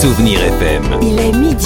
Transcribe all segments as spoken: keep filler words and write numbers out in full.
Souvenir F M. Il est midi.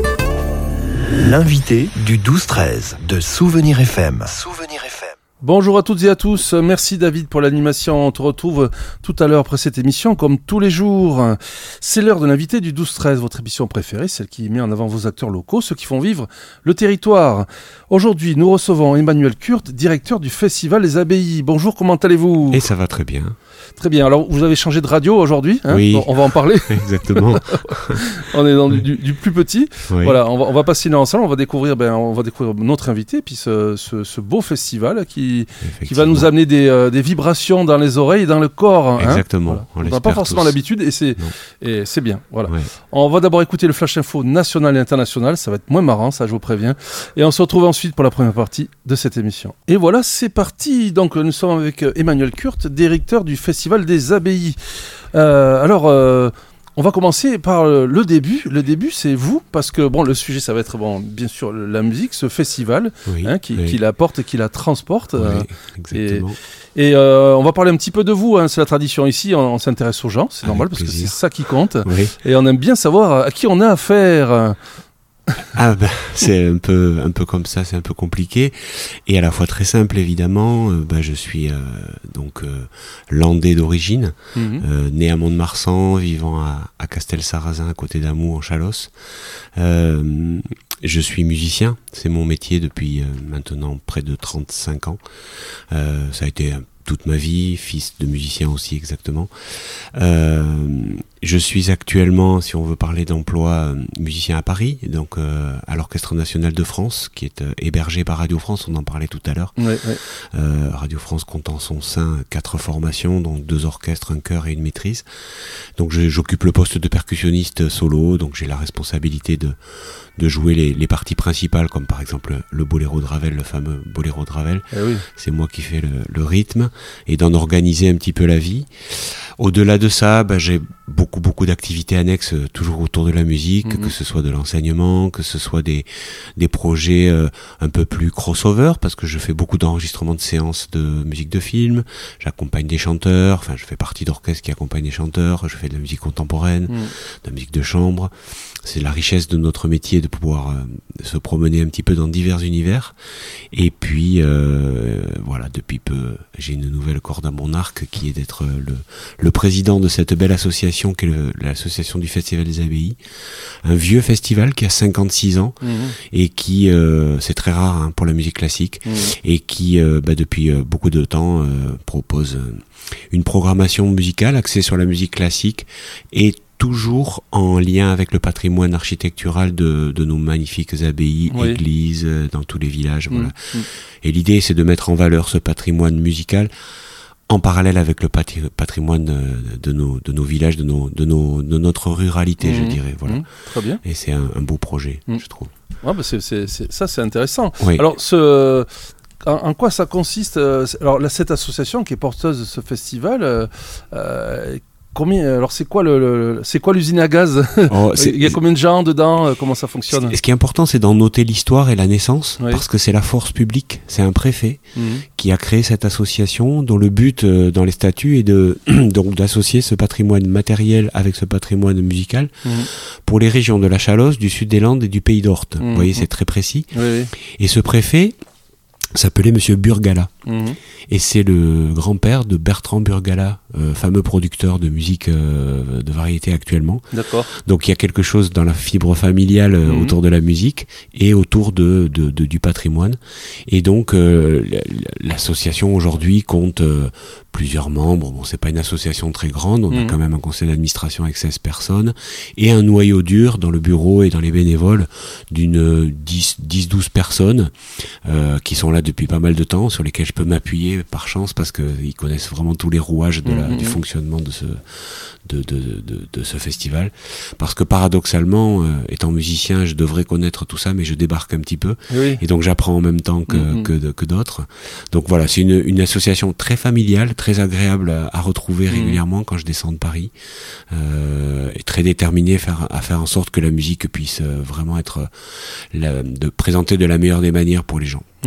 L'invité du douze treize de Souvenir F M. Souvenir F M. Bonjour à toutes et à tous, merci David pour l'animation, on te retrouve tout à l'heure après cette émission comme tous les jours. C'est l'heure de l'invité du douze treize, votre émission préférée, celle qui met en avant vos acteurs locaux, ceux qui font vivre le territoire. Aujourd'hui, nous recevons Emmanuel Kurt, directeur du Festival des Abbayes. Bonjour, comment allez-vous ? Et ça va très bien. Très bien, alors vous avez changé de radio aujourd'hui, hein ? Oui. On va en parler. Exactement. On est dans du, du, du plus petit. Oui. Voilà, on va, on va passer là ensemble, on va découvrir, ben, on va découvrir notre invité, puis ce, ce, ce beau festival qui, qui va nous amener des, euh, des vibrations dans les oreilles et dans le corps. Hein. Exactement. Voilà. On, on n'a pas forcément tous. l'habitude et c'est, et c'est bien. Voilà. Ouais. On va d'abord écouter le Flash Info national et international, ça va être moins marrant, ça je vous préviens. Et on se retrouve ensuite pour la première partie de cette émission. Et voilà, c'est parti. Donc nous sommes avec Emmanuel Kurt, directeur du Festival des Abbayes. Euh, alors, euh, on va commencer par le début. Le début, c'est vous, parce que bon, le sujet, ça va être bon, bien sûr la musique, ce festival, oui, hein, qui, oui. qui la porte et qui la transporte. Oui, euh, exactement. Et, et euh, on va parler un petit peu de vous. Hein, c'est la tradition ici. On, on s'intéresse aux gens, c'est Avec normal parce plaisir. que c'est ça qui compte. Oui. Et on aime bien savoir à qui on a affaire. Ah ben, c'est un peu, un peu comme ça, c'est un peu compliqué et à la fois très simple évidemment. Euh, ben, je suis euh, donc euh, landais d'origine, Mm-hmm. euh, né à Mont-de-Marsan, vivant à, à Castel-Sarrazin, à côté d'Amoux, en Chalosse. Euh, je suis musicien, c'est mon métier depuis euh, maintenant près de trente-cinq ans. Euh, ça a été un toute ma vie, fils de musicien aussi exactement. Euh, je suis actuellement, si on veut parler d'emploi, euh, musicien à Paris, donc euh, à l'Orchestre National de France, qui est euh, hébergé par Radio France, on en parlait tout à l'heure. Ouais, ouais. Euh, Radio France compte en son sein quatre formations, donc deux orchestres, un chœur et une maîtrise. Donc je, j'occupe le poste de percussionniste solo, donc j'ai la responsabilité de, de jouer les, les parties principales, comme par exemple le boléro de Ravel, le fameux boléro de Ravel. Eh oui. C'est moi qui fais le, le rythme et d'en organiser un petit peu la vie. Au-delà de ça, bah, j'ai beaucoup beaucoup d'activités annexes euh, toujours autour de la musique, Mm-hmm. que ce soit de l'enseignement, que ce soit des des projets euh, un peu plus crossover, parce que je fais beaucoup d'enregistrements de séances de musique de film, j'accompagne des chanteurs, enfin je fais partie d'orchestres qui accompagnent des chanteurs, je fais de la musique contemporaine, Mm. de la musique de chambre. C'est la richesse de notre métier de pouvoir euh, se promener un petit peu dans divers univers. Et puis euh, voilà, depuis peu, j'ai une nouvelle corde à mon arc qui est d'être le, le président de cette belle association qui est le, l'association du Festival des Abbayes. Un vieux festival qui a cinquante-six ans Mm-hmm. et qui, euh, c'est très rare hein, pour la musique classique, Mm. et qui euh, bah, depuis euh, beaucoup de temps euh, propose euh, une programmation musicale axée sur la musique classique et toujours en lien avec le patrimoine architectural de, de nos magnifiques abbayes, Oui. églises, euh, dans tous les villages. Mm. Voilà. Mm. Et l'idée, c'est de mettre en valeur ce patrimoine musical en parallèle avec le patri- patrimoine euh, de nos, de nos villages, de, nos, de, nos, de notre ruralité, Mm. je dirais. Voilà. Mm. Très bien. Et c'est un, un beau projet, Mm. je trouve. Ah, bah c'est, c'est, c'est, ça, c'est intéressant. Oui. Alors, ce, en, en quoi ça consiste euh, c'est- Alors, là, cette association qui est porteuse de ce festival, euh, euh, combien Alors, c'est quoi le, le- c'est quoi l'usine à gaz Oh, c'est- Il y a combien de gens dedans euh, Comment ça fonctionne Ce qui est important, c'est d'en noter l'histoire et la naissance, Oui. parce que c'est la force publique. C'est un préfet Mhm. qui a créé cette association, dont le but euh, dans les statuts est de donc d'associer ce patrimoine matériel avec ce patrimoine musical Mhm. pour les régions de la Chalosse, du Sud des Landes et du Pays d'Orte. Mhm. Vous voyez, c'est très précis. Oui, oui. Et ce préfet s'appelait Monsieur Burgala. Mhm. Et c'est le grand-père de Bertrand Burgala, euh, fameux producteur de musique euh, de variété actuellement. D'accord. Donc il y a quelque chose dans la fibre familiale euh, Mhm. autour de la musique et autour de, de, de du patrimoine. Et donc euh, l'association aujourd'hui compte euh, plusieurs membres. Bon, c'est pas une association très grande, on Mhm. a quand même un conseil d'administration avec seize personnes et un noyau dur dans le bureau et dans les bénévoles d'une dix douze personnes euh, qui sont là depuis pas mal de temps, sur lesquels je peux m'appuyer par chance parce qu'ils connaissent vraiment tous les rouages de la, Mhm. du fonctionnement de ce de, de, de, de ce festival. Parce que paradoxalement, euh, étant musicien, je devrais connaître tout ça, mais je débarque un petit peu. Oui. Et donc j'apprends en même temps que, Mhm. que, de- que d'autres. Donc voilà, c'est une, une association très familiale, très agréable à, à retrouver Mhm. régulièrement quand je descends de Paris. Euh, et très déterminée à faire, à faire en sorte que la musique puisse euh, vraiment être, euh, la, de présenter de la meilleure des manières pour les gens. Mhm. Voilà.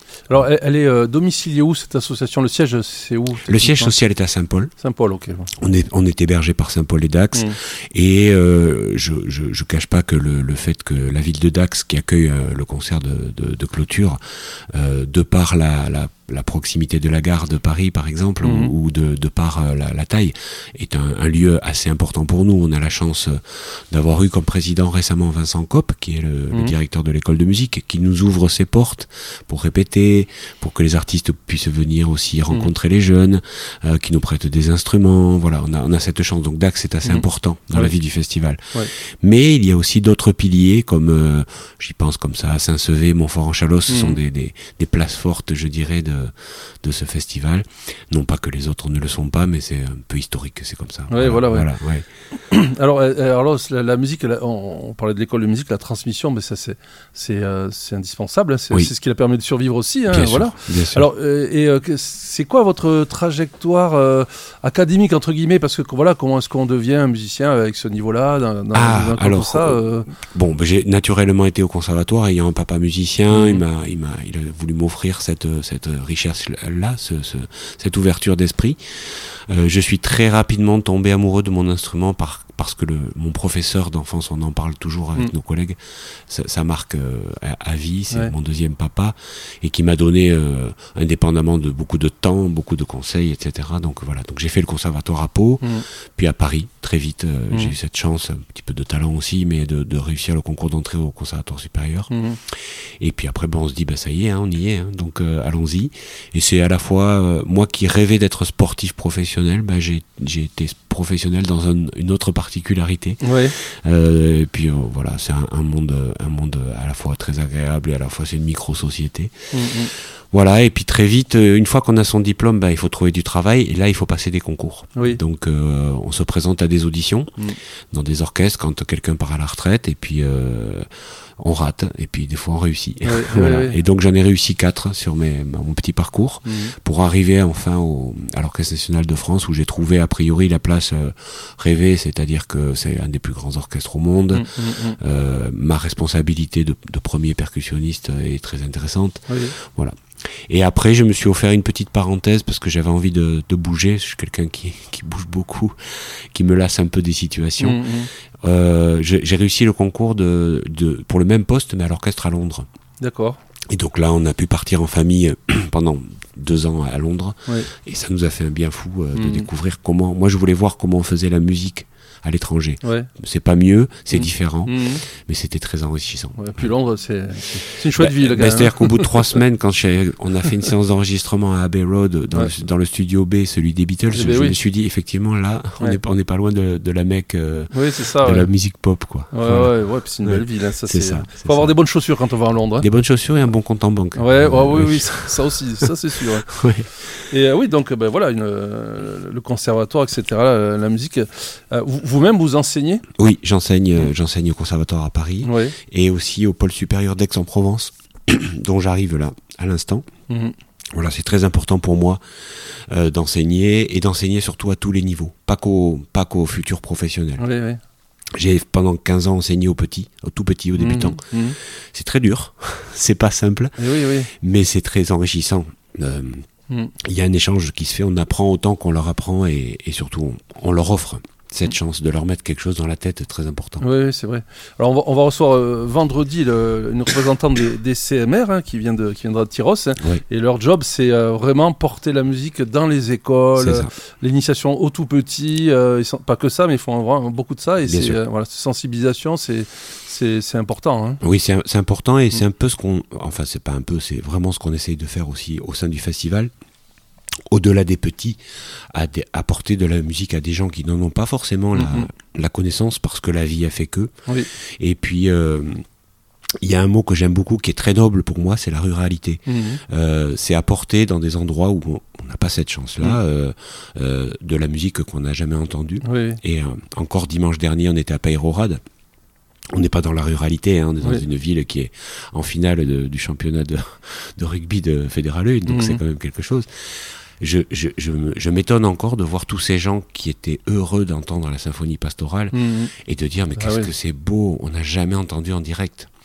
Alors, elle, elle est euh, domiciliée où cette association? Le siège, c'est où? Le siège social est à Saint-Paul. Saint-Paul, ok. On est, on est hébergé par Saint-Paul et Dax. Mmh. Et euh, je, je, je cache pas que le, le fait que la ville de Dax, qui accueille euh, le concert de, de, de clôture, euh, de par la, la la proximité de la gare de Paris, par exemple, mmh. ou, ou de, de par euh, la, la taille, est un, un lieu assez important pour nous. On a la chance d'avoir eu comme président récemment Vincent Kopp, qui est le, mmh. le directeur de l'école de musique, qui nous ouvre ses portes pour répéter, pour que les artistes puissent venir aussi rencontrer mmh. les jeunes, euh, qui nous prêtent des instruments. Voilà, on a, on a cette chance. Donc Dax est assez mmh. important dans ouais. la vie du festival. Ouais. Mais il y a aussi d'autres piliers, comme, euh, j'y pense comme ça, à Saint-Sevé, Montfort-en-Chalosse, mmh. ce sont des, des, des places fortes, je dirais, de de ce festival. Non pas que les autres ne le sont pas, mais c'est un peu historique, c'est comme ça. Ouais, voilà, voilà, ouais. voilà ouais. Alors, alors la, la musique, la, on, on parlait de l'école de musique, la transmission, mais ça c'est c'est euh, c'est indispensable. C'est, oui. c'est ce qui a permis de survivre aussi. Hein, bien voilà. Sûr, bien sûr. Alors, euh, et euh, c'est quoi votre trajectoire euh, académique entre guillemets? Parce que voilà, comment est-ce qu'on devient un musicien avec ce niveau-là, dans, dans, ah, dans alors, ça euh... Bon, ben, j'ai naturellement été au conservatoire, ayant un papa musicien, mmh. il m'a, il m'a, il a voulu m'offrir cette cette richesse là, ce, ce, cette ouverture d'esprit. Euh, je suis très rapidement tombé amoureux de mon instrument par, parce que le, mon professeur d'enfance, on en parle toujours avec mmh. nos collègues, ça, ça marque euh, à, à vie, c'est ouais. mon deuxième papa, et qui m'a donné, euh, indépendamment de beaucoup de temps, beaucoup de conseils, et cetera. Donc voilà, donc j'ai fait le conservatoire à Pau, mmh. puis à Paris, très vite, euh, mmh. j'ai eu cette chance, un petit peu de talent aussi, mais de, de réussir le concours d'entrée au conservatoire supérieur. Mmh. Et puis après, ben, on se dit, bah, ça y est, hein, on y est, hein, donc euh, allons-y. Et c'est à la fois, euh, moi qui rêvais d'être sportif professionnel, bah, j'ai, j'ai été professionnel dans un, une autre particularité. Ouais. Euh, et puis euh, voilà, c'est un, un, monde, un monde à la fois très agréable et à la fois c'est une micro-société. Mmh. Voilà, et puis très vite, une fois qu'on a son diplôme, bah, il faut trouver du travail, et là il faut passer des concours. Oui. Donc euh, on se présente à des auditions, mmh. dans des orchestres quand quelqu'un part à la retraite, et puis euh, on rate, et puis des fois on réussit. Oui, voilà. oui, oui. Et donc j'en ai réussi quatre sur mes, mon petit parcours, mmh. pour arriver enfin au, à l'Orchestre National de France, où j'ai trouvé a priori la place euh, rêvée, c'est-à-dire que c'est un des plus grands orchestres au monde. Mmh, mmh. Euh, ma responsabilité de, de premier percussionniste est très intéressante. Oui. Voilà. Et après, je me suis offert une petite parenthèse parce que j'avais envie de, de bouger. Je suis quelqu'un qui, qui bouge beaucoup, qui me lasse un peu des situations. Mmh. Euh, j'ai, j'ai réussi le concours de, de, pour le même poste, mais à l'orchestre à Londres. D'accord. Et donc là, on a pu partir en famille pendant deux ans à Londres. Oui. Et ça nous a fait un bien fou euh, de mmh. découvrir comment... Moi, je voulais voir comment on faisait la musique à l'étranger. Ouais. C'est pas mieux, c'est mmh. différent, mmh. mais c'était très enrichissant. Ouais, puis Londres, c'est, c'est une chouette bah, ville. Bah, c'est-à-dire qu'au bout de trois semaines, quand on a fait une séance d'enregistrement à Abbey Road, dans, ouais. le, dans le studio B, celui des Beatles, eh ben je oui. me suis dit, effectivement, là, on ouais. n'est on pas loin de, de la Mecque, euh, oui, c'est ça, de ouais. la musique pop, quoi. Ouais, voilà. ouais, ouais, puis c'est une belle ville. Hein, ça, c'est, c'est ça. Faut avoir ça. Des bonnes chaussures quand on va à Londres. Hein. Des bonnes chaussures et un bon compte en banque. Ouais, euh, oh, oui, oui, oui, ça, ça aussi, ça c'est sûr. Ouais. Et euh, oui, donc ben, voilà, une, euh, le conservatoire, et cetera, la, la musique. Euh, vous, vous-même, vous enseignez ? Oui, j'enseigne, euh, j'enseigne au conservatoire à Paris, ouais. et aussi au pôle supérieur d'Aix-en-Provence, dont j'arrive là à l'instant. Mmh. Voilà, c'est très important pour moi euh, d'enseigner, et d'enseigner surtout à tous les niveaux, pas qu'aux, pas qu'aux futurs professionnels. Oui, oui. J'ai pendant quinze ans enseigné aux petits, aux tout petits, aux débutants. Mmh, mmh. C'est très dur, c'est pas simple, oui, oui. mais c'est très enrichissant. Euh, mmh. Il y a un échange qui se fait, on apprend autant qu'on leur apprend, et, et surtout on, on leur offre cette chance de leur mettre quelque chose dans la tête, très important. Oui, oui, c'est vrai. Alors on va, on va recevoir euh, vendredi le, une représentante des, des C M R hein, qui, vient de, qui viendra de Tyros, hein, oui. et leur job c'est euh, vraiment porter la musique dans les écoles, euh, l'initiation aux tout petits, euh, sont, pas que ça, mais ils font vraiment beaucoup de ça, et Bien c'est, euh, voilà, sensibilisation, c'est, c'est, c'est important. Hein. Oui, c'est, c'est important, et mmh. c'est un peu ce qu'on... Enfin, c'est pas un peu, c'est vraiment ce qu'on essaye de faire aussi au sein du festival. Au-delà des petits, à des, apporter de la musique à des gens qui n'en ont pas forcément la, mmh. la connaissance, parce que la vie a fait que. Oui. Et puis, il euh, y a un mot que j'aime beaucoup, qui est très noble pour moi, c'est la ruralité. Mmh. Euh, c'est apporter dans des endroits où on n'a pas cette chance-là, mmh. euh, euh, de la musique qu'on n'a jamais entendue. Oui. Et euh, encore dimanche dernier, on était à Peyrehorade. On n'est pas dans la ruralité, hein, on est dans oui. une ville qui est en finale de, du championnat de, de rugby de Fédéral un, donc mmh. c'est quand même quelque chose. Je, je, je, je m'étonne encore de voir tous ces gens qui étaient heureux d'entendre la symphonie pastorale mmh. et de dire mais qu'est-ce ah oui. que c'est beau, on n'a jamais entendu en direct.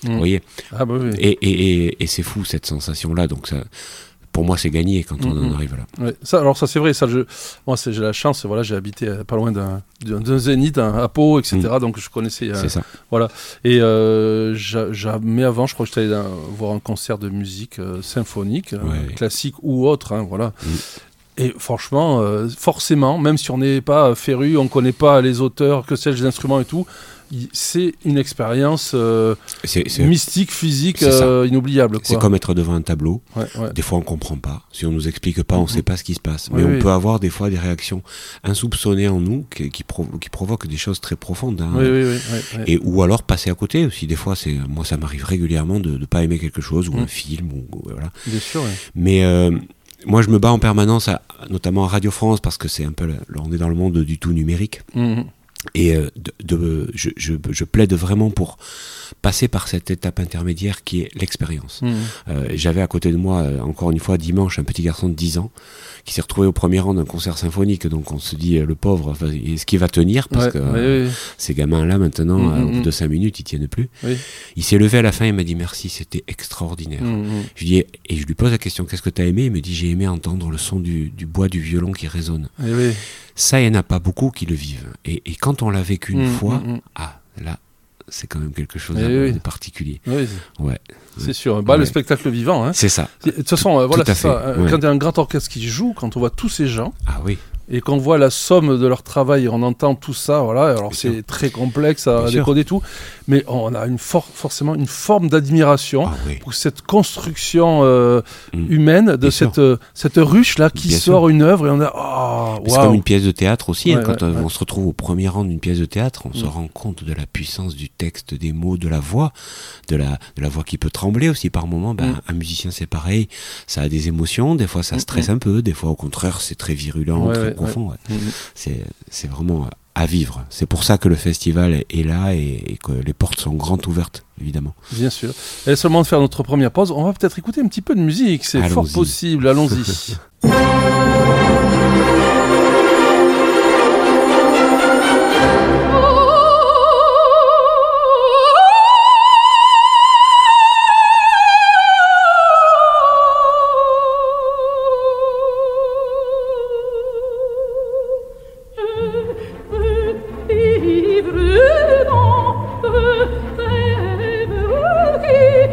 Mmh. Vous voyez ah, bah oui. et, et, et, et c'est fou cette sensation-là. Donc ça, pour moi, c'est gagné quand on mmh. en arrive là. Ouais. Ça, alors ça, c'est vrai. Ça, je, moi, c'est, j'ai la chance. Voilà, j'ai habité pas loin d'un, d'un, d'un zénith, un, à Pau, et cetera. Mmh. Donc je connaissais. Euh, c'est ça. Voilà. Et euh, jamais avant, je crois que j'étais allé dans, voir un concert de musique euh, symphonique, ouais. euh, classique ou autre. Hein, voilà. Mmh. Et franchement, euh, forcément, même si on n'est pas féru, on ne connaît pas les auteurs, que sais-je, les instruments et tout, c'est une expérience euh, c'est, c'est, mystique, physique, euh, inoubliable. Quoi. C'est comme être devant un tableau. Ouais, ouais. Des fois, on ne comprend pas. Si on ne nous explique pas, on ne mm-hmm. sait pas ce qui se passe. Mais oui, on oui. peut avoir des fois des réactions insoupçonnées en nous qui, qui, provo- qui provoquent des choses très profondes. Hein. Oui, oui, oui, oui, oui. Et, ou alors passer à côté aussi. Des fois, c'est, moi, ça m'arrive régulièrement de ne pas aimer quelque chose, ou mm. un film. Ou, voilà. Bien sûr, oui. Mais... Euh, moi, je me bats en permanence, à, notamment à Radio France, parce que c'est un peu, le, on est dans le monde du tout numérique. Mmh. Et euh, de, de, je, je, je plaide vraiment pour passer par cette étape intermédiaire qui est l'expérience. Mmh. Euh, j'avais à côté de moi, euh, encore une fois, dimanche, un petit garçon de dix ans qui s'est retrouvé au premier rang d'un concert symphonique. Donc on se dit, euh, le pauvre, enfin, est-ce qu'il va tenir? Parce ouais, que euh, oui, oui. ces gamins-là, maintenant, mmh, euh, au bout de cinq minutes, ils tiennent plus. Oui. Il s'est levé à la fin, il m'a dit merci, c'était extraordinaire. Mmh. Je dis, et je lui pose la question, qu'est-ce que tu as aimé? Il me dit, j'ai aimé entendre le son du, du bois du violon qui résonne. Oui. Ça, il n'y en a pas beaucoup qui le vivent. Et, et quand on l'a vécu une mmh, fois, mmh. ah, là, c'est quand même quelque chose de oui. particulier. Oui. Ouais. C'est sûr. Bah, ouais. Le spectacle vivant. Hein. C'est ça. De toute façon, euh, voilà, c'est ça. Ouais. Quand il y a un grand orchestre qui joue, quand on voit tous ces gens. Ah oui. Et qu'on voit la somme de leur travail, on entend tout ça, voilà. Alors Bien c'est sûr. Très complexe à Bien décoder sûr. Tout, mais on a une for- forcément une forme d'admiration ah, oui. pour cette construction euh, mmh. humaine de Bien cette euh, cette ruche là qui Bien sort sûr. Une œuvre et on a oh, c'est wow. comme une pièce de théâtre aussi. Ouais, hein, quand ouais, euh, ouais. on se retrouve au premier rang d'une pièce de théâtre, on mmh. se rend compte de la puissance du texte, des mots, de la voix, de la de la voix qui peut trembler aussi par moments. Ben, mmh. un musicien c'est pareil, ça a des émotions, des fois ça stresse mmh. un peu, des fois au contraire c'est très virulent, ouais, très ouais. profond, ouais. Mmh. c'est, c'est vraiment à vivre. C'est pour ça que le festival est là et, et que les portes sont grandes ouvertes, évidemment. Bien sûr. Et seulement de faire notre première pause, on va peut-être écouter un petit peu de musique, c'est Allons-y. Fort possible, allons-y.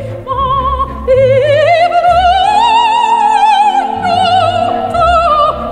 Oh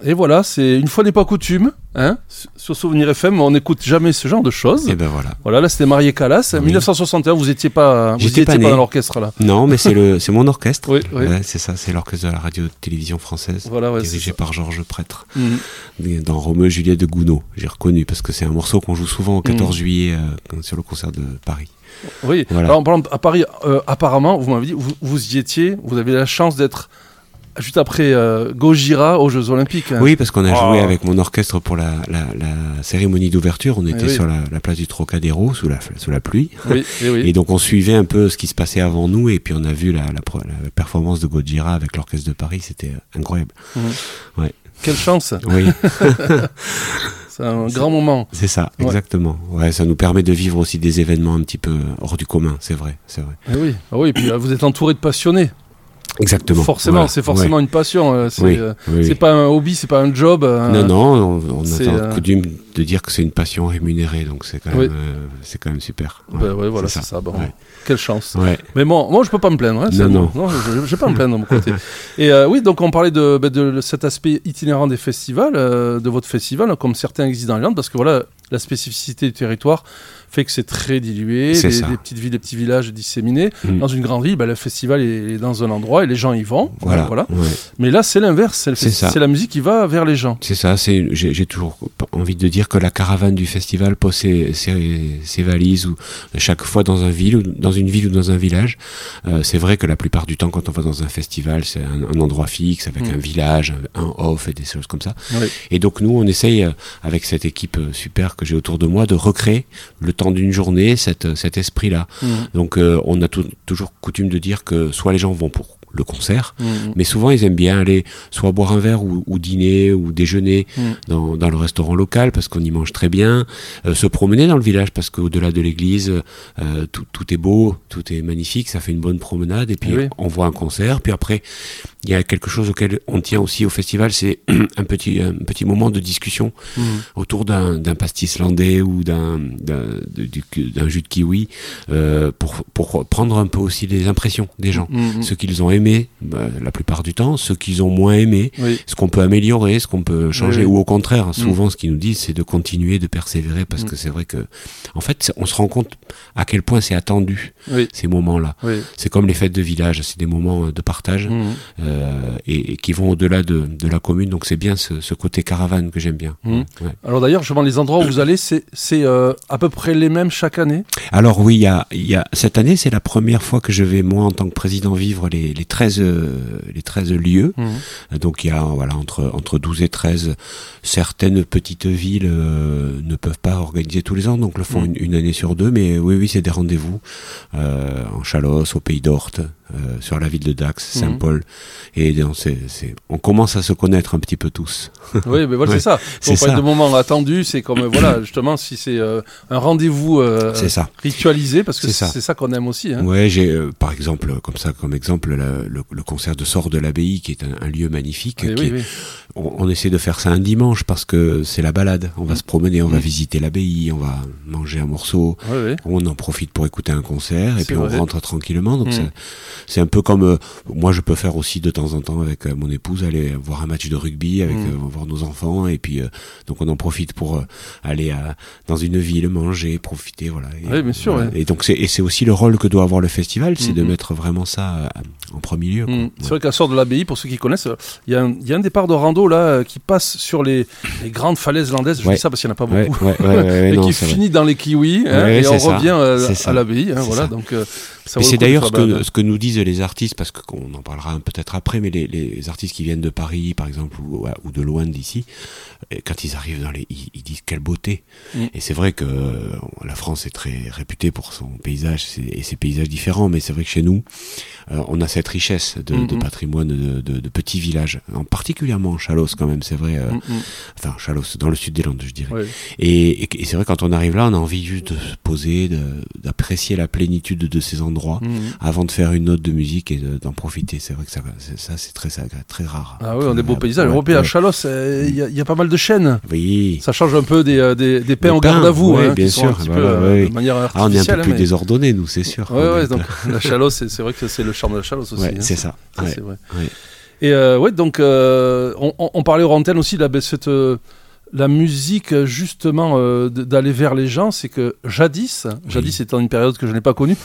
Et voilà, c'est une fois n'est pas coutume, hein, sur Souvenir F M, on n'écoute jamais ce genre de choses. Et ben voilà. Voilà, là c'était Marié Callas, oui. mille neuf cent soixante et un, vous n'étiez pas, vous étiez pas, pas dans l'orchestre là. Non, mais c'est le, c'est mon orchestre. Oui, oui. Ouais, c'est ça, c'est l'orchestre de la radio-télévision française, voilà, ouais, dirigé par Georges Prêtre, mmh. dans Roméo et Juliette de Gounod. J'ai reconnu parce que c'est un morceau qu'on joue souvent au quatorze mmh. juillet euh, sur le concert de Paris. Oui. Voilà. Alors, par exemple, à Paris, euh, apparemment, vous m'avez dit, vous, vous y étiez, vous avez la chance d'être juste après euh, Gojira aux Jeux Olympiques. Hein. Oui, parce qu'on a oh. joué avec mon orchestre pour la, la, la cérémonie d'ouverture. On était oui. sur la, la place du Trocadéro sous la, sous la pluie. Oui, et, oui. et donc on suivait un peu ce qui se passait avant nous. Et puis on a vu la, la, la performance de Gojira avec l'orchestre de Paris. C'était incroyable. Mmh. Ouais. Quelle chance. Oui. C'est un grand moment. C'est ça, ouais. exactement. Ouais, ça nous permet de vivre aussi des événements un petit peu hors du commun. C'est vrai, c'est vrai. Et oui, ah oui. Et puis vous êtes entouré de passionnés. Exactement. Forcément, voilà. c'est forcément ouais. une passion. C'est, oui, euh, oui, c'est oui. pas un hobby, c'est pas un job. Un... Non, non, on, on c'est, a euh... coutume de dire que c'est une passion rémunérée, donc c'est quand même, oui. euh, c'est quand même super. Ouais, ben ouais, voilà, c'est, c'est ça. ça. Bon. Ouais. Quelle chance. Ouais. Mais bon, moi, je peux pas me plaindre. Hein, non, non. non, je, je vais pas me plaindre de mon côté. Et euh, oui, donc on parlait de, de, de cet aspect itinérant des festivals, euh, de votre festival, comme certains existent dans l'Irlande, parce que voilà, la spécificité du territoire fait que c'est très dilué, c'est des, des petites villes, des petits villages disséminés. Mmh. Dans une grande ville, bah, le festival est, est dans un endroit et les gens y vont. Voilà. voilà. Ouais. Mais là, c'est l'inverse. C'est, le c'est, festi- c'est la musique qui va vers les gens. C'est ça. C'est, j'ai, j'ai toujours envie de dire que la caravane du festival pose ses, ses, ses valises ou chaque fois dans un ville, ou dans une ville ou dans un village. Euh, c'est vrai que la plupart du temps, quand on va dans un festival, c'est un, un endroit fixe avec mmh. un village, un, un off et des choses comme ça. Oui. Et donc nous, on essaye avec cette équipe super que j'ai autour de moi de recréer le temps d'une journée cette, cet esprit-là. Mmh. Donc euh, on a tout, toujours coutume de dire que soit les gens vont pour le concert, mmh. mais souvent ils aiment bien aller soit boire un verre ou, ou dîner ou déjeuner mmh. dans, dans le restaurant local parce qu'on y mange très bien, euh, se promener dans le village parce qu'au-delà de l'église, euh, tout, tout est beau, tout est magnifique, ça fait une bonne promenade et puis oui. on voit un concert, puis après il y a quelque chose auquel on tient aussi au festival, c'est un petit, un petit moment de discussion mmh. autour d'un, d'un pastis islandais ou d'un, d'un, de, d'un jus de kiwi euh, pour, pour prendre un peu aussi les impressions des gens, mmh. ce qu'ils ont aimé bah, la plupart du temps, ce qu'ils ont moins aimé, oui. ce qu'on peut améliorer, ce qu'on peut changer, oui, oui. ou au contraire, souvent mmh. ce qu'ils nous disent c'est de continuer, de persévérer parce mmh. que c'est vrai que en fait on se rend compte à quel point c'est attendu oui. ces moments-là. Oui. C'est comme les fêtes de village, c'est des moments de partage mmh. euh, et, et qui vont au-delà de, de la commune, donc c'est bien ce, ce côté caravane que j'aime bien. Mmh. Ouais. Alors d'ailleurs, je vois les endroits où vous allez, c'est, c'est euh, à peu près les mêmes chaque année ? Alors oui, il y a, y a, cette année, c'est la première fois que je vais, moi, en tant que président, vivre les, les, treize, euh, les treize lieux. Mmh. Donc il y a voilà, entre, entre douze et treize, certaines petites villes euh, ne peuvent pas organiser tous les ans, donc le font mmh. une, une année sur deux, mais oui, oui, c'est des rendez-vous euh, en Chalosse, au Pays d'Orte, Euh, sur la ville de Dax, Saint-Paul, mmh. et donc c'est, c'est, on commence à se connaître un petit peu tous. Oui, mais voilà, ouais, c'est ça. C'est ça. De moments attendus, c'est comme voilà, justement, si c'est euh, un rendez-vous euh, c'est ça. ritualisé, parce que c'est, c'est, ça. c'est ça qu'on aime aussi. Hein. Ouais, j'ai euh, par exemple, comme ça, comme exemple, la, le, le concert de Sort de l'Abbaye, qui est un, un lieu magnifique. Oui, qui oui, est, oui. On, on essaie de faire ça un dimanche parce que c'est la balade. On va mmh. se promener, on mmh. va visiter l'abbaye, on va manger un morceau, oui, oui. on en profite pour écouter un concert, et c'est puis vrai. on rentre tranquillement. Donc mmh. c'est, c'est un peu comme euh, moi je peux faire aussi de temps en temps avec euh, mon épouse, aller voir un match de rugby, avec mmh. euh, voir nos enfants, et puis euh, donc on en profite pour euh, aller à, dans une ville, manger, profiter, voilà. Et, oui, bien sûr. voilà. Ouais. Et donc c'est, et c'est aussi le rôle que doit avoir le festival, c'est mmh. de mettre vraiment ça euh, en premier lieu. Quoi. Mmh. Ouais. C'est vrai qu'à Sort de l'Abbaye, pour ceux qui connaissent, il y, y a un départ de rando là qui passe sur les, les grandes falaises landaises. Je ouais. dis ça parce qu'il n'y en a pas beaucoup. Ouais, ouais, ouais, ouais, et non, qui finit vrai. dans les kiwis, hein, ouais, et on ça. revient euh, à ça. l'abbaye. Hein, voilà, ça. donc, euh, ça mais vaut c'est d'ailleurs ce que, ce que nous disent les artistes, parce qu'on en parlera peut-être après, mais les, les artistes qui viennent de Paris, par exemple, ou, ou de loin d'ici, quand ils arrivent dans les, ils, ils disent quelle beauté. Mm. Et c'est vrai que la France est très réputée pour son paysage et ses paysages différents, mais c'est vrai que chez nous, euh, on a cette richesse de, mm-hmm. de patrimoine de, de, de petits villages, en particulièrement en Chalosse quand même, c'est vrai. Euh, mm-hmm. Enfin, Chalosse, dans le sud des Landes, je dirais. Oui. Et, et, et c'est vrai, quand on arrive là, on a envie juste de se poser, de, d'apprécier la plénitude de ces endroits mm-hmm. avant de faire une note de musique et de, d'en profiter. C'est vrai que ça, c'est, ça c'est très, très rare. Ah oui, on a des beaux paysages. Ouais, à Chalosse, il euh, y, y a pas mal de chênes. Oui. Ça change un peu des, des, des pins en garde à vous, oui, hein, bien qui sûr, sont un petit voilà, peu euh, oui. de manière artificielle. Ah, on est un peu plus mais... désordonnés, nous, c'est sûr. Oui, ouais, donc la Chalosse, c'est, c'est vrai que c'est le charme de la Chalosse aussi. Ouais, hein, c'est ça. ça ouais. c'est vrai. Ouais. Et euh, ouais, donc euh, on, on, on parlait aux antennes aussi de la, cette, euh, la musique justement euh, d'aller vers les gens, c'est que jadis, oui. jadis étant une période que je n'ai pas connue,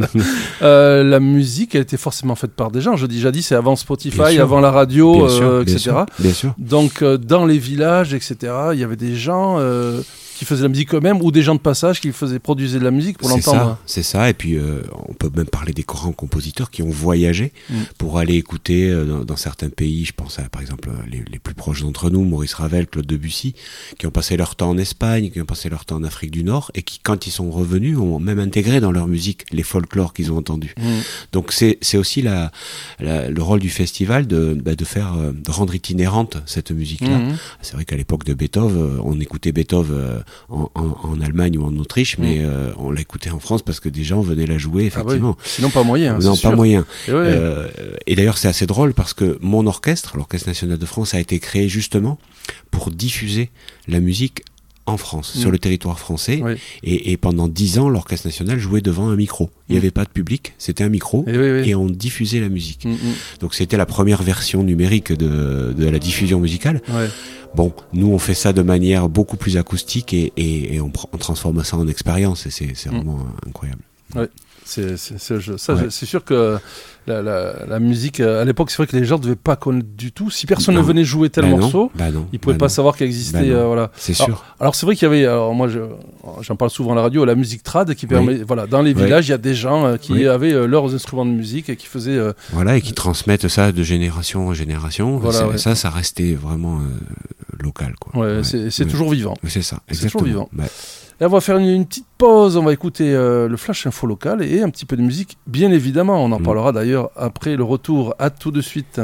euh, la musique elle était forcément faite par des gens. Je dis jadis, c'est avant Spotify, avant la radio, bien sûr, euh, et cetera. Bien sûr, bien sûr. Donc euh, dans les villages, et cetera, il y avait des gens euh, qui faisaient de la musique eux-mêmes ou des gens de passage qui faisaient produisaient de la musique pour c'est l'entendre. Ça, c'est ça. Et puis euh, on peut même parler des grands compositeurs qui ont voyagé mm. pour aller écouter euh, dans, dans certains pays. Je pense à par exemple les, les plus proches d'entre nous, Maurice Ravel, Claude Debussy, qui ont passé leur temps en Espagne, qui ont passé leur temps en Afrique du Nord et qui, quand ils sont revenus, ont même intégré dans leur musique les folklores qu'ils ont entendus. Mm. Donc c'est c'est aussi la, la le rôle du festival de bah, de faire euh, de rendre itinérante cette musique-là. Mm. C'est vrai qu'à l'époque de Beethoven, on écoutait Beethoven En, en, en Allemagne ou en Autriche, mais mmh. euh, on l'a écouté en France parce que des gens venaient la jouer, effectivement. Ah oui. Sinon, pas moyen. Hein, non, pas sûr. moyen. Et, ouais. euh, et d'ailleurs, c'est assez drôle parce que mon orchestre, l'Orchestre National de France, a été créé justement pour diffuser la musique en France, mmh. sur le territoire français. Oui. Et, et pendant dix ans, l'Orchestre National jouait devant un micro. Il n'y mmh. avait pas de public, c'était un micro, et, oui, oui. et on diffusait la musique. Mmh. Donc c'était la première version numérique de, de la diffusion musicale. Ouais. Bon, nous on fait ça de manière beaucoup plus acoustique et, et, et on, on transforme ça en expérience et c'est, c'est vraiment mmh. incroyable. Ouais. C'est, c'est, c'est, ça, ouais. c'est sûr que la, la, la musique, à l'époque, c'est vrai que les gens ne devaient pas connaître du tout. Si personne non. ne venait jouer tel bah morceau, bah non, ils ne pouvaient bah pas non. savoir qu'il existait. Bah euh, voilà. C'est alors, sûr. Alors c'est vrai qu'il y avait, alors moi je, j'en parle souvent à la radio, la musique trad qui permet, oui. voilà, dans les villages, il oui. y a des gens euh, qui oui. avaient euh, leurs instruments de musique et qui faisaient. Euh, voilà, et qui transmettent ça de génération en génération. Voilà, ouais. Ça, ça restait vraiment euh, local. Quoi. Ouais, ouais. C'est, c'est ouais. toujours vivant. C'est ça, exactement. C'est toujours vivant. Ouais. Et on va faire une, une petite pause, on va écouter euh, le Flash Info local et un petit peu de musique, bien évidemment. On en mmh. parlera d'ailleurs après le retour. À tout de suite.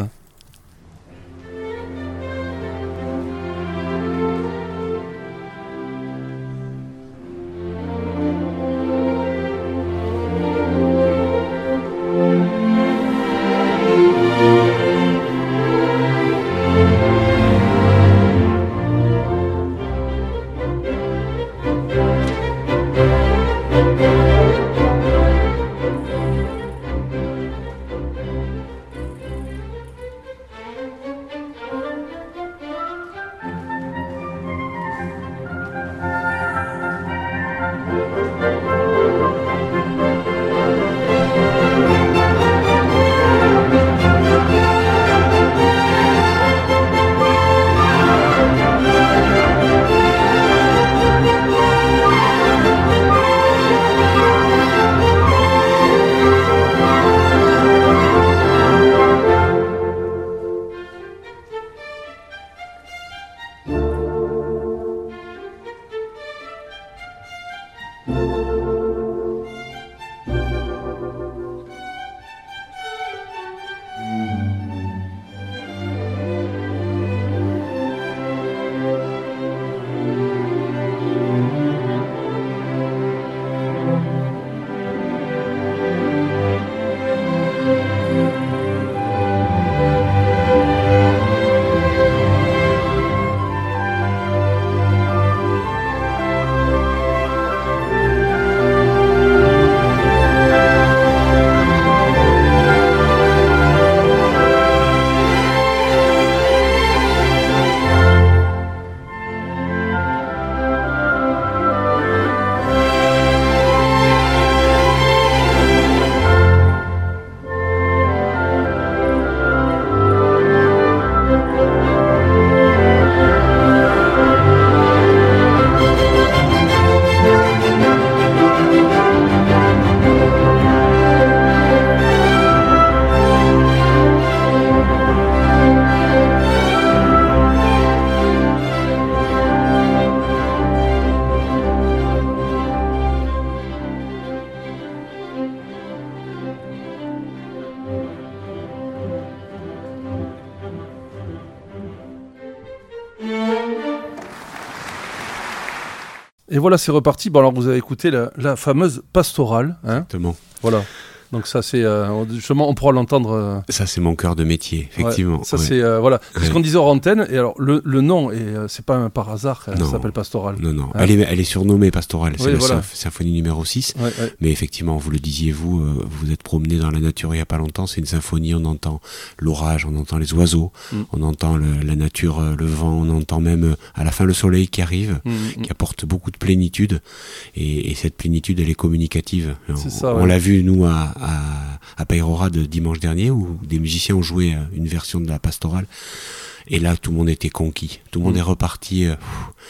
Et voilà, c'est reparti. Bon, alors vous avez écouté la, la fameuse pastorale. Hein. Exactement. Voilà. Donc ça c'est euh, justement on pourra l'entendre. Euh... Ça c'est mon cœur de métier, effectivement. Ouais, ça ouais. c'est euh, voilà. C'est ouais. ce qu'on disait hors antenne. Et alors le, le nom et euh, c'est pas un par hasard. Elle s'appelle Pastorale. Non non. Hein Elle est elle est surnommée Pastorale. C'est oui, la voilà. symph- symphonie numéro six. Ouais, ouais. Mais effectivement, vous le disiez vous, euh, vous êtes promené dans la nature il y a pas longtemps. C'est une symphonie. On entend l'orage, on entend les oiseaux, mm. on entend le, la nature, euh, le vent, on entend même euh, à la fin le soleil qui arrive, mm. qui apporte beaucoup de plénitude. Et, et cette plénitude, elle est communicative. C'est on ça, on ouais. l'a vu nous à, à, à Peyrora de dimanche dernier où des musiciens ont joué une version de la pastorale. Et là, tout le monde était conquis. Tout le monde mm. est reparti euh,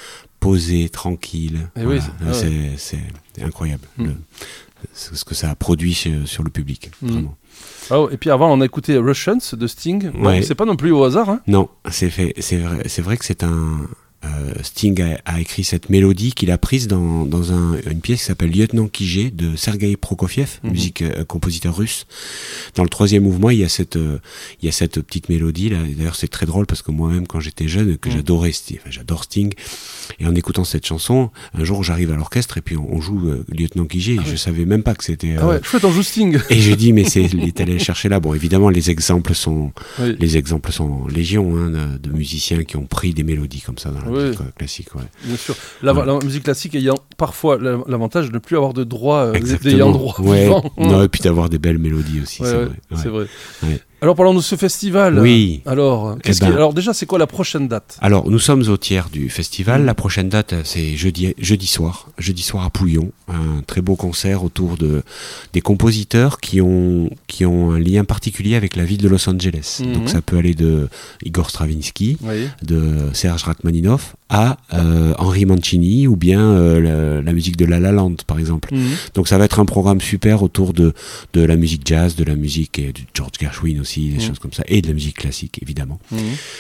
posé, tranquille. Et voilà. oui, c'est, ah c'est, ouais. c'est, c'est incroyable. Mm. Le, c'est ce que ça a produit sur, sur le public. Mm. Vraiment. Oh, et puis avant, on a écouté Russians de Sting. Bon, ouais. C'est pas non plus au hasard. Hein. Non, c'est, fait, c'est, vrai, c'est vrai que c'est un... Euh, Sting a, a écrit cette mélodie qu'il a prise dans, dans un, une pièce qui s'appelle Lieutenant Kijé de Sergueï Prokofiev, mm-hmm. musique euh, compositeur russe. Dans le troisième mouvement, il y a cette, euh, il y a cette petite mélodie là. Et d'ailleurs, c'est très drôle parce que moi-même, quand j'étais jeune, que mm. j'adorais Sting, enfin, j'adore Sting. Et en écoutant cette chanson, un jour, j'arrive à l'orchestre et puis on, on joue euh, Lieutenant Kijé. Ah et ouais. Je savais même pas que c'était. Euh, ah ouais, chouette, on joue Sting. Et je dis, mais c'est, il est allé chercher là. Bon, évidemment, les exemples sont, oui. les exemples sont légion hein, de, de musiciens qui ont pris des mélodies comme ça dans la oui. musique euh, classique. Ouais. Bien sûr. La, ouais. la musique classique ayant parfois l'avantage de ne plus avoir de droit euh, Exactement. d'ayant droit ouais. vivant. Non, et puis d'avoir des belles mélodies aussi. Ouais, c'est ouais, vrai. Ouais. C'est vrai. Ouais. Alors parlons de ce festival. Oui. Alors, qu'est-ce eh ben, qui... Alors déjà, c'est quoi la prochaine date ? Alors, nous sommes au tiers du festival. Mmh. La prochaine date, c'est jeudi, jeudi soir. Jeudi soir à Pouillon. Un très beau concert autour de des compositeurs qui ont qui ont un lien particulier avec la ville de Los Angeles. Mmh. Donc ça peut aller de Igor Stravinsky, oui. de Serge Rachmaninoff à euh, Henry Mancini ou bien euh, la, la musique de La La Land par exemple. Mmh. Donc ça va être un programme super autour de de la musique jazz, de la musique et du George Gershwin aussi, des mmh. choses comme ça, et de la musique classique évidemment. Mmh.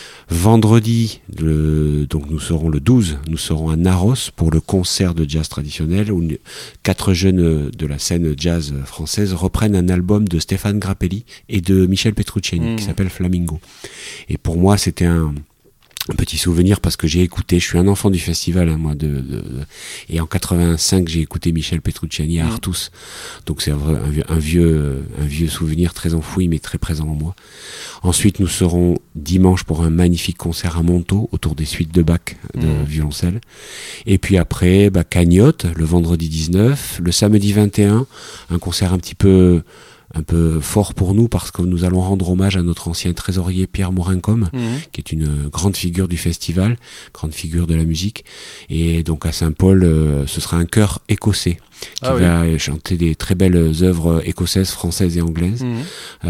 Vendredi, le, donc nous serons le douze, nous serons à Narros pour le concert de jazz traditionnel où quatre jeunes de la scène jazz française reprennent un album de Stéphane Grappelli et de Michel Petrucciani mmh. qui s'appelle Flamingo. Et pour moi, c'était un Un petit souvenir parce que j'ai écouté, je suis un enfant du festival, hein, moi, de, de, de, et en quatre-vingt-cinq j'ai écouté Michel Petrucciani à Artus, donc c'est un, un, un vieux, un vieux souvenir très enfoui mais très présent en moi. Ensuite nous serons dimanche pour un magnifique concert à Montaut autour des suites de Bach de mmh. violoncelle, et puis après bah, Cagnotte le vendredi dix-neuf, le samedi vingt et un, un concert un petit peu un peu fort pour nous parce que nous allons rendre hommage à notre ancien trésorier Pierre Morincombe, mmh. qui est une grande figure du festival, grande figure de la musique. Et donc à Saint-Paul, euh, ce sera un chœur écossais qui ah va oui. chanter des très belles œuvres écossaises, françaises et anglaises. Mmh.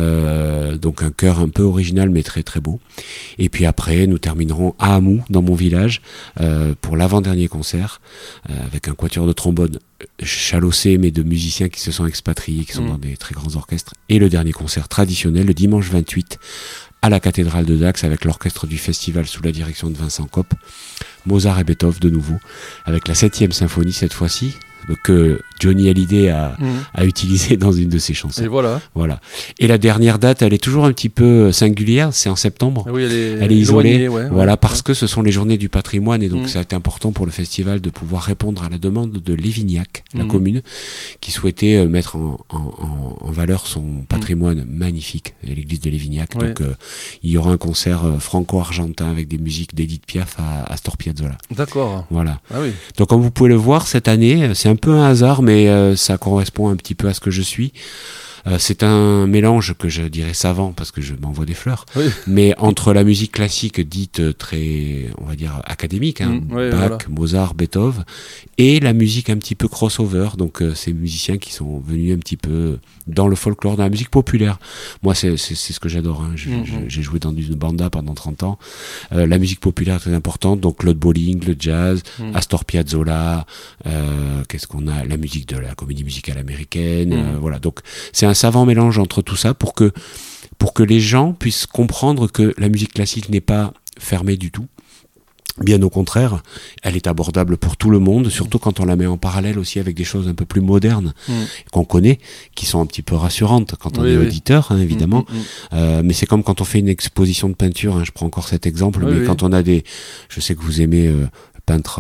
Euh, donc un chœur un peu original mais très très beau. Et puis après, nous terminerons à Hamou, dans mon village, euh, pour l'avant-dernier concert, euh, avec un quatuor de trombone chalossé mais de musiciens qui se sont expatriés, qui sont mmh. dans des très grands orchestres. Et le dernier concert traditionnel, le dimanche vingt-huit, à la cathédrale de Dax, avec l'orchestre du festival sous la direction de Vincent Kopp, Mozart et Beethoven de nouveau, avec la septième symphonie cette fois-ci, que Johnny Hallyday a, mmh. a utilisé dans une de ses chansons. Et voilà. Voilà. Et la dernière date, elle est toujours un petit peu singulière, c'est en septembre. Oui, elle est, elle est isolée. Éloignée, ouais, voilà, ouais, parce ouais. que ce sont les journées du patrimoine et donc mmh. ça a été important pour le festival de pouvoir répondre à la demande de Lévignac, mmh. la commune, qui souhaitait mettre en, en, en valeur son patrimoine mmh. magnifique, l'église de Lévignac. Ouais. Donc euh, il y aura un concert franco-argentin avec des musiques d'Edith Piaf à Astor Piazzolla. D'accord. Voilà. Ah oui. Donc comme vous pouvez le voir, cette année, c'est un peu un hasard, mais euh, ça correspond un petit peu à ce que je suis. Euh, c'est un mélange que je dirais savant parce que je m'envoie des fleurs, oui. mais entre la musique classique dite très, on va dire, académique, hein, mmh, ouais, Bach, voilà. Mozart, Beethoven, et la musique un petit peu crossover, donc euh, ces musiciens qui sont venus un petit peu dans le folklore, dans la musique populaire. Moi, c'est, c'est, c'est ce que j'adore. Hein. Je, mmh. je, j'ai joué dans une banda pendant trente ans. Euh, la musique populaire est très importante, donc Claude Bolling, le jazz, mmh. Astor Piazzolla, euh, qu'est-ce qu'on a, la musique de la comédie musicale américaine, mmh. euh, voilà. Donc c'est un savant mélange entre tout ça pour que pour que les gens puissent comprendre que la musique classique n'est pas fermée du tout. Bien au contraire, elle est abordable pour tout le monde, surtout quand on la met en parallèle aussi avec des choses un peu plus modernes mmh. qu'on connaît, qui sont un petit peu rassurantes quand on oui, est oui. auditeur, hein, évidemment. Mmh, mmh. Euh, mais c'est comme quand on fait une exposition de peinture, hein, je prends encore cet exemple, oui, mais oui. quand on a des... Je sais que vous aimez... Euh, peintre euh,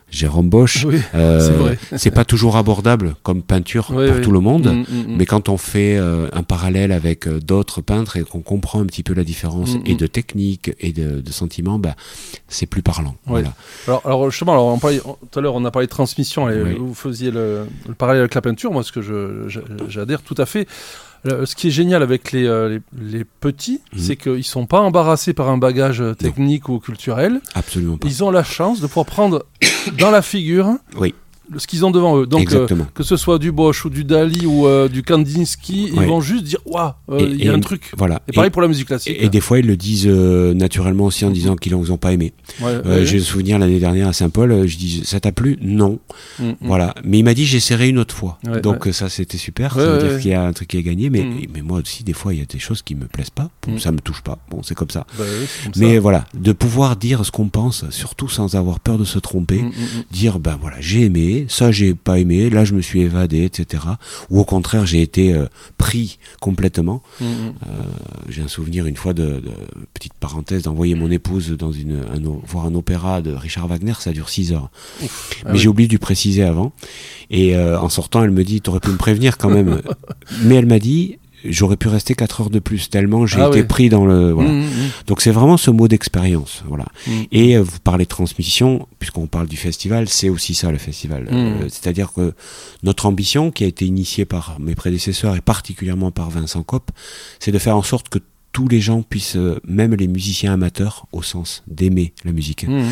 Jérôme Bosch. Oui, euh, c'est vrai. C'est pas toujours abordable comme peinture Oui, pour oui. tout le monde, Mmh, mmh, mais quand on fait euh, un parallèle avec euh, d'autres peintres et qu'on comprend un petit peu la différence mmh, et de technique et de, de sentiments, bah, c'est plus parlant. Ouais. Voilà. Alors, alors justement, alors on parlait, tout à l'heure on a parlé de transmission et Oui. vous faisiez le, le parallèle avec la peinture, moi ce que je, je- j'adhère tout à fait. Le- ce qui est génial avec les, euh, les, les petits, Mhm. c'est qu'ils sont pas embarrassés par un bagage euh, technique ou culturel. Absolument pas. Ils ont la chance de pouvoir prendre dans la figure Oui, le- ce qu'ils ont devant eux. Donc, euh, exactement. que ce soit du Bosch ou du Dali ou euh, du Kandinsky, ils Ouais. vont juste dire waouh, euh, Et- il y a et- un truc. Voilà. Et pareil Et- pour la musique classique. Et, et des fois, ils le disent euh, naturellement aussi en disant qu'ils n'ont pas aimé. Ouais, Euh, ouais, J'ai le souvenir l'année dernière à Saint-Paul, euh, je dis ça t'a plu? Non. mm, mm. Voilà. Mais il m'a dit j'essaierai une autre fois. Ouais, Donc ouais. euh, ça c'était super. Ouais, ça veut ouais, dire ouais. qu'il y a un truc qui est gagné. Mais, Mm. mais moi aussi, des fois, il y a des choses qui me plaisent pas. Bon, Mm. ça me touche pas. Bon, c'est comme ça. Bah oui, c'est comme Mais ça. voilà, de pouvoir dire ce qu'on pense, surtout sans avoir peur de se tromper. Mm, mm, mm. Dire ben voilà, j'ai aimé, ça j'ai pas aimé, là je me suis évadé, et cetera. Ou au contraire, j'ai été euh, pris complètement. Mm, mm. Euh, j'ai un souvenir une fois de, de petite parenthèse d'envoyer mon épouse dans une un, o- voir un opéra de Richard Wagner, ça dure six heures. Ouf. Ah Mais oui. j'ai oublié de lui préciser avant. Et euh, en sortant, elle me dit t'aurais pu me prévenir quand même. Mais elle m'a dit j'aurais pu rester quatre heures de plus tellement j'ai Ah été oui. pris dans le voilà. Mm, mm, Donc c'est vraiment ce mot d'expérience, voilà. mm. Et euh, vous parlez de transmission, puisqu'on parle du festival, c'est aussi ça le festival. Mm. Euh, c'est-à-dire que notre ambition, qui a été initiée par mes prédécesseurs et particulièrement par Vincent Kopp, c'est de faire en sorte que tous les gens puissent, euh, même les musiciens amateurs, au sens d'aimer la musique, Mm, mm.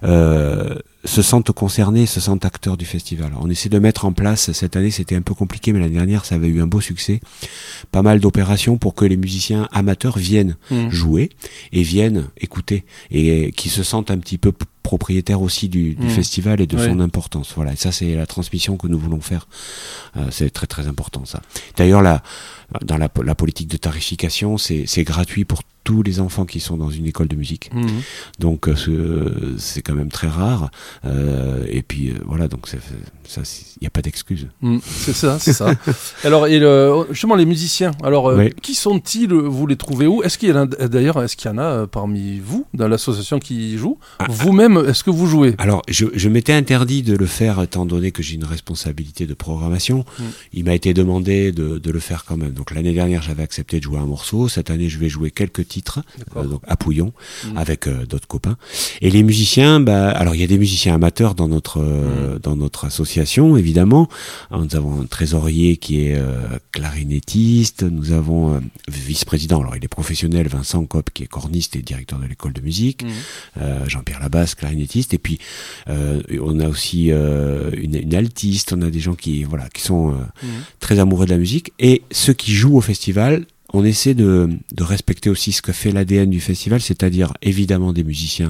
euh, se sentent concernés, se sentent acteurs du festival. On essaie de mettre en place, cette année c'était un peu compliqué, mais l'année dernière ça avait eu un beau succès, pas mal d'opérations pour que les musiciens amateurs viennent Mm. jouer et viennent écouter et qui se sentent un petit peu p- propriétaires aussi du, du Mm. festival et de Oui. son importance. Voilà, et ça c'est la transmission que nous voulons faire. Euh, c'est très très important ça. D'ailleurs la, dans la, la politique de tarification, c'est, c'est gratuit pour tous les enfants qui sont dans une école de musique. Mm. Donc euh, ce- c'est quand même très rare. Euh, et puis euh, voilà, donc c'est- ça, il n'y a pas d'excuse. Mm, c'est ça, c'est ça. Alors, et le, justement, les musiciens, alors, euh, Oui. qui sont-ils? Vous les trouvez où? Est-ce qu'il y en a, d'ailleurs, est-ce qu'il y en a euh, parmi vous, dans l'association qui joue? Ah, Vous-même, est-ce que vous jouez? Alors, je, je m'étais interdit de le faire étant donné que j'ai une responsabilité de programmation. Mm. Il m'a été demandé de, de le faire quand même. Donc l'année dernière, j'avais accepté de jouer un morceau. Cette année, je vais jouer quelques titres, D'accord. euh, donc à Pouillon, Mm. avec euh, d'autres copains. Et les musiciens, bah, alors il y a des musiciens amateurs dans notre euh, dans notre association, évidemment. Nous avons un trésorier qui est euh, clarinettiste. Nous avons euh, vice-président. Alors il est professionnel, Vincent Kopp, qui est corniste et directeur de l'école de musique. Mm. Euh, Jean-Pierre Labasse, clarinettiste, et puis euh, on a aussi euh, une, une altiste, on a des gens qui voilà qui sont euh, Mm. très amoureux de la musique, et ceux qui jouent au festival, on essaie de, de respecter aussi ce que fait l'A D N du festival, c'est-à-dire évidemment des musiciens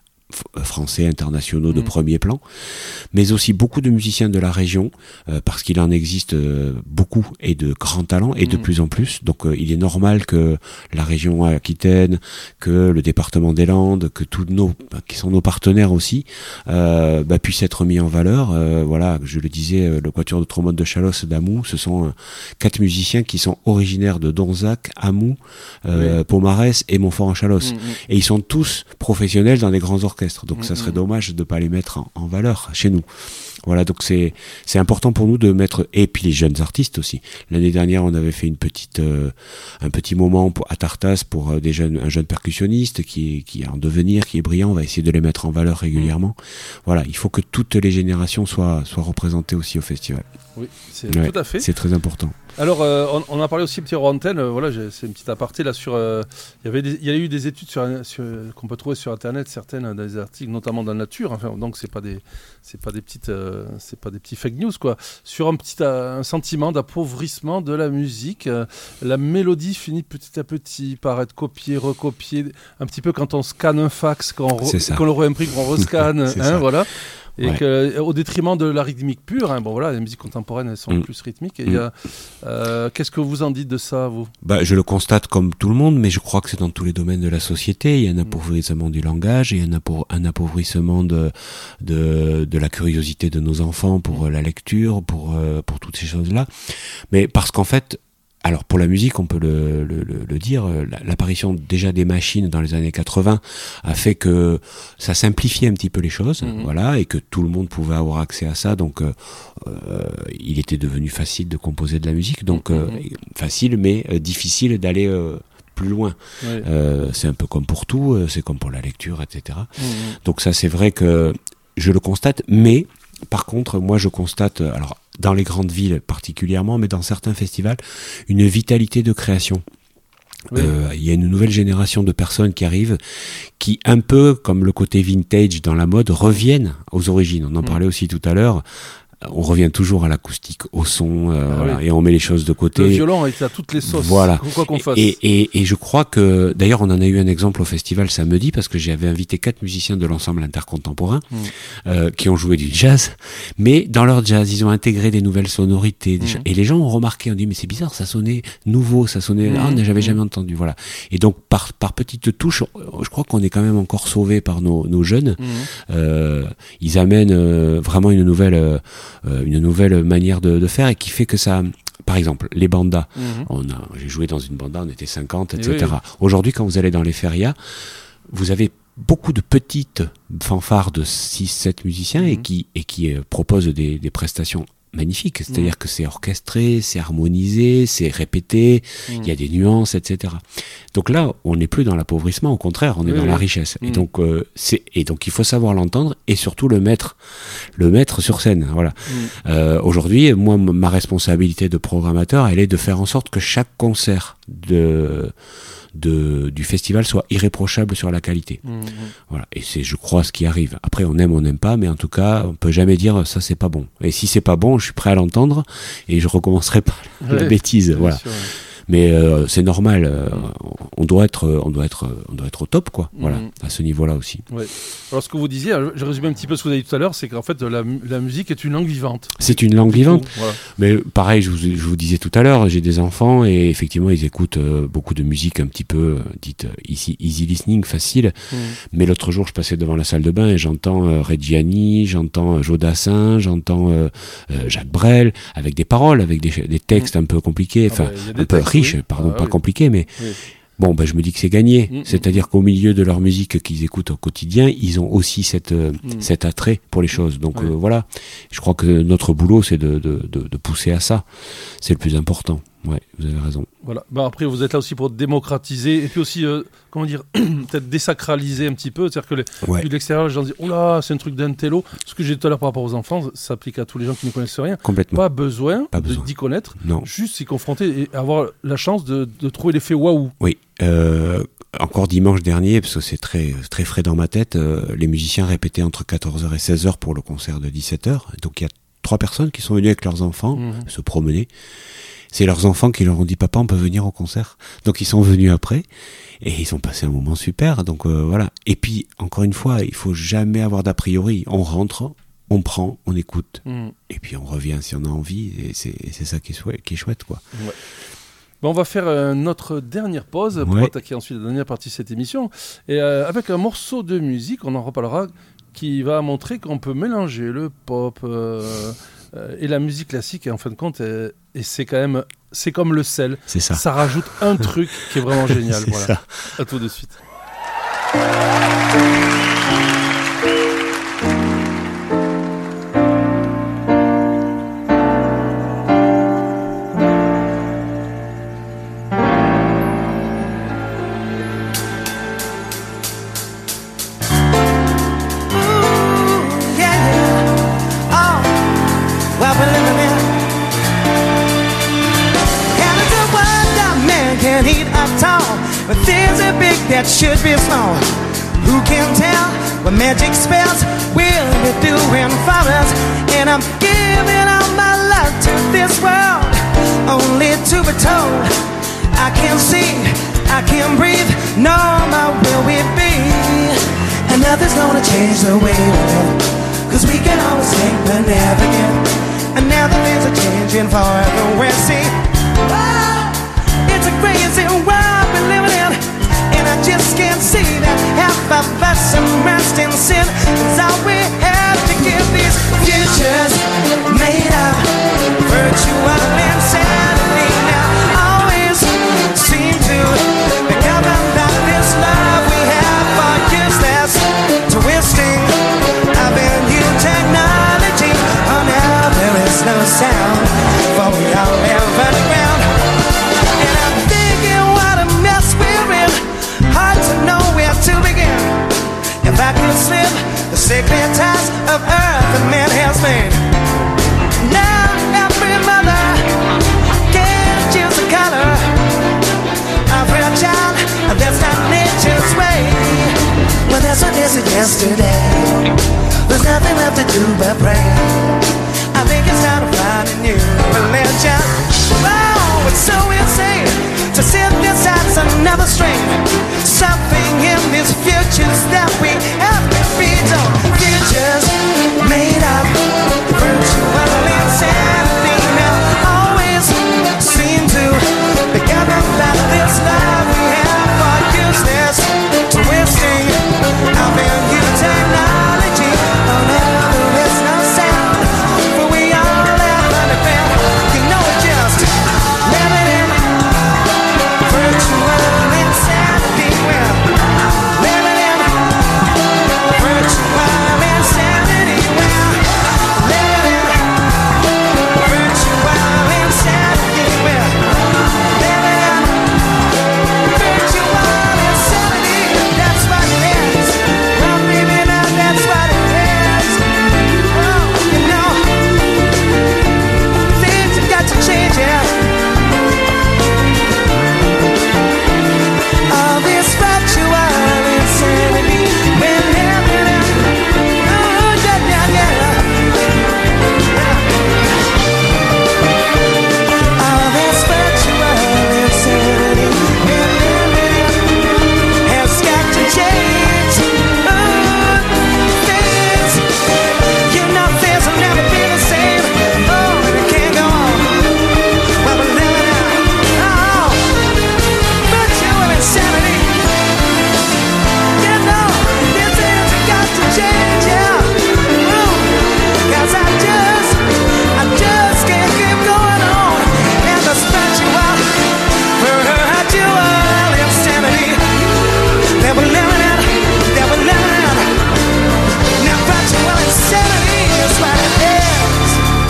f- français, internationaux de Mm. premier plan, mais aussi beaucoup de musiciens de la région, euh, parce qu'il en existe euh, beaucoup et de grands talents, et de Mm. plus en plus. Donc euh, il est normal que la région Aquitaine, que le département des Landes, que tous nos, qui sont nos partenaires aussi, euh, bah, puissent être mis en valeur. Euh, voilà, je le disais, euh, le Quatuor de Trombone de Chalosse d'Amou, ce sont euh, quatre musiciens qui sont originaires de Donzac, Amou, euh, Pomarès et Montfort-en-Chalosse. Mm, mm. Et ils sont tous professionnels dans des grands orchestres. Donc Mm, ça serait mm. dommage de ne pas les mettre en, en valeur chez nous. Voilà, donc c'est c'est important pour nous de mettre, et puis les jeunes artistes aussi. L'année dernière, on avait fait une petite euh, un petit moment pour, à Tartas pour euh, des jeunes un jeune percussionniste qui est qui est en devenir, qui est brillant. On va essayer de les mettre en valeur régulièrement. Voilà, il faut que toutes les générations soient soient représentées aussi au festival. Oui, c'est Ouais, tout à fait. C'est très important. Alors, euh, on, on a parlé aussi petit hors antenne. euh, voilà, j'ai- c'est une petite aparté là sur. euh, Il y avait, des- il y a eu des études sur, sur- qu'on peut trouver sur internet, certaines euh, des articles, notamment dans la nature. Enfin, donc c'est pas des, c'est pas des petites, euh, c'est pas des petits fake news quoi. Sur un petit, euh, un sentiment d'appauvrissement de la musique. Euh, la mélodie finit petit à petit par être copiée, recopiée, un petit peu quand on scanne un fax, quand on, re- C'est ça. qu'on le réimprime, qu'on rescanne, C'est hein, ça. voilà. Et Ouais. que, au détriment de la rythmique pure, hein, bon voilà, les musiques contemporaines elles sont Mm. plus rythmiques. Et il y a, euh, qu'est-ce que vous en dites de ça, vous? Bah, je le constate comme tout le monde, mais je crois que c'est dans tous les domaines de la société. Il y a un appauvrissement du langage, il y a un, appau- un appauvrissement de, de, de la curiosité de nos enfants pour euh, la lecture, pour, euh, pour toutes ces choses-là. Mais parce qu'en fait, alors pour la musique, on peut le, le, le, le dire, l'apparition déjà des machines dans les années quatre-vingts a fait que ça simplifiait un petit peu les choses, mmh. voilà, et que tout le monde pouvait avoir accès à ça, donc euh, euh, il était devenu facile de composer de la musique, donc euh, mmh. facile mais euh, difficile d'aller euh, plus loin. Oui. Euh, c'est un peu comme pour tout, euh, c'est comme pour la lecture, et cetera. Mmh. Donc ça, c'est vrai que je le constate, mais par contre, moi je constate, alors dans les grandes villes particulièrement, mais dans certains festivals, une vitalité de création. Il oui. euh, y a une nouvelle génération de personnes qui arrivent, qui un peu comme le côté vintage dans la mode, reviennent aux origines. On en mmh. parlait aussi tout à l'heure. On revient toujours à l'acoustique, au son, euh, ah, voilà, oui. et on met les choses de côté. Le violon est à toutes les sauces, voilà. quoi qu'on fasse. Et, et, et je crois que, d'ailleurs, on en a eu un exemple au festival samedi, parce que j'avais invité quatre musiciens de l'ensemble intercontemporain, mm. euh, qui ont joué du jazz, mais dans leur jazz, ils ont intégré des nouvelles sonorités, des mm. et les gens ont remarqué, on dit, mais c'est bizarre, ça sonnait nouveau, ça sonnait, mm. ah, on n'avait mm. jamais entendu, voilà. Et donc, par, par petites touches, je crois qu'on est quand même encore sauvés par nos, nos jeunes. Mm. Euh, ils amènent euh, vraiment une nouvelle, euh, une nouvelle manière de, de faire, et qui fait que ça, par exemple, les bandas, mmh. on a, j'ai joué dans une banda, on était cinquante, et cetera. Oui. Aujourd'hui, quand vous allez dans les férias, vous avez beaucoup de petites fanfares de six sept musiciens, mmh. et qui, et qui euh, proposent des, des prestations magnifique, c'est-à-dire mmh. que c'est orchestré, c'est harmonisé, c'est répété, il mmh. y a des nuances, et cetera. Donc là, on n'est plus dans l'appauvrissement, au contraire, on est oui, dans oui. la richesse. Mmh. Et donc, euh, c'est et donc il faut savoir l'entendre et surtout le mettre, le mettre sur scène. Voilà. Mmh. Euh, aujourd'hui, moi, ma responsabilité de programmateur, elle est de faire en sorte que chaque concert de De, du festival soit irréprochable sur la qualité. Mmh. Voilà. Et c'est, je crois, ce qui arrive. Après, on aime, on n'aime pas, mais en tout cas, on peut jamais dire ça, c'est pas bon. Et si c'est pas bon, je suis prêt à l'entendre et je recommencerai pas ouais, la bêtise. Voilà. Sûr, ouais. Mais euh, c'est normal. Euh, on doit être, on doit être, on doit être au top, quoi. Voilà, mmh. à ce niveau-là aussi. Ouais. Alors, ce que vous disiez, je résume un petit peu ce que vous avez dit tout à l'heure, c'est qu'en fait, la, la musique est une langue vivante. C'est une langue vivante. Voilà. Mais pareil, je vous, je vous disais tout à l'heure, j'ai des enfants et effectivement, ils écoutent euh, beaucoup de musique un petit peu euh, dite easy, easy listening, facile. Mmh. Mais l'autre jour, je passais devant la salle de bain et j'entends euh, Reggiani, j'entends euh, Jodassin, j'entends euh, euh, Jacques Brel, avec des paroles, avec des, des textes mmh. un peu compliqués, enfin ah bah, un peu riches, oui. pardon, ah, pas oui. compliqués, mais oui. bon, ben je me dis que c'est gagné. Mmh, C'est-à-dire mmh. qu'au milieu de leur musique qu'ils écoutent au quotidien, ils ont aussi cette, euh, mmh. cet attrait pour les choses. Donc oui. euh, voilà, je crois que notre boulot, c'est de, de, de, de pousser à ça. C'est le plus important. Ouais, vous avez raison. Voilà. Ben après, vous êtes là aussi pour démocratiser et puis aussi, euh, comment dire, peut-être désacraliser un petit peu. C'est-à-dire que les, ouais. de l'extérieur, les gens disent, oh là, c'est un truc d'intello. Ce que j'ai dit tout à l'heure par rapport aux enfants, ça s'applique à tous les gens qui ne connaissent rien. Complètement. Pas besoin, Pas de, besoin. d'y connaître. Non. Juste s'y confronter et avoir la chance de, de trouver l'effet waouh. Oui. Euh, encore dimanche dernier, parce que c'est très, très frais dans ma tête, euh, les musiciens répétaient entre quatorze heures et seize heures pour le concert de dix-sept heures. Donc il y a trois personnes qui sont venues avec leurs enfants mmh. se promener. C'est leurs enfants qui leur ont dit « Papa, on peut venir au concert ?» Donc ils sont venus après et ils ont passé un moment super. Donc euh, voilà. Et puis, encore une fois, il faut jamais avoir d'a priori. On rentre, on prend, on écoute. Mmh. Et puis on revient si on a envie. Et c'est, c'est ça qui est chouette, qui est chouette quoi. Ouais. Bon, on va faire euh, notre dernière pause pour ouais. attaquer ensuite la dernière partie de cette émission. Et euh, avec un morceau de musique, on en reparlera, qui va montrer qu'on peut mélanger le pop... Euh, Euh, et la musique classique, et en fin de compte, et, et c'est quand même, c'est comme le sel. C'est ça. Ça rajoute un truc qui est vraiment génial. C'est voilà. ça. À tout de suite. That should be small. Who can tell what magic spells will be doing for us? And I'm giving all my love to this world, only to be told I can't see, I can't breathe, no more will we be. And nothing's gonna change the way we live, cause we can always think but never get. And now there is a changing for the West. See, oh, it's a crazy world we're living in, and I just can't see that half of us immersed in sin is all we have to give. These futures made of virtual insanity. Now all is no sound, for we all live underground. And I'm thinking what a mess we're in, hard to know where to begin. If I could slip the sacred ties of earth that man has made. Now every mother can choose the color of her child, and that's not nature's way. Well, that's what they said yesterday. There's nothing left to do but pray. I think it's time to find a new religion. Oh, it's so insane to synthesize another strain. Something in these futures that we have to feed on. Futures made of virtual insanity now always seem to be governed by this love we have for useless twisting of our new technology. Oh no, there is no sound, for we all live underground. You know it just living in virtual insanity. Well, living in virtual insanity. Well, living in virtual insanity. Well, living in virtual insanity. That's what it is. Well, baby, now that's what it is. Oh, you know, things have got to change, yeah. All this virtual insanity, we're living in. Oh, yeah, yeah, yeah. All this virtual insanity, we're living in, has got to change. Oh, things, you know, things will never be the same. Oh, it can't go on. Well, we're living in, oh, virtual insanity. You know, these things have got to change, yeah. Ooh, 'cause I just, I just can't keep going on in this virtual, virtual insanity that we're living in, that we're living in. Now virtual insanity is what it is.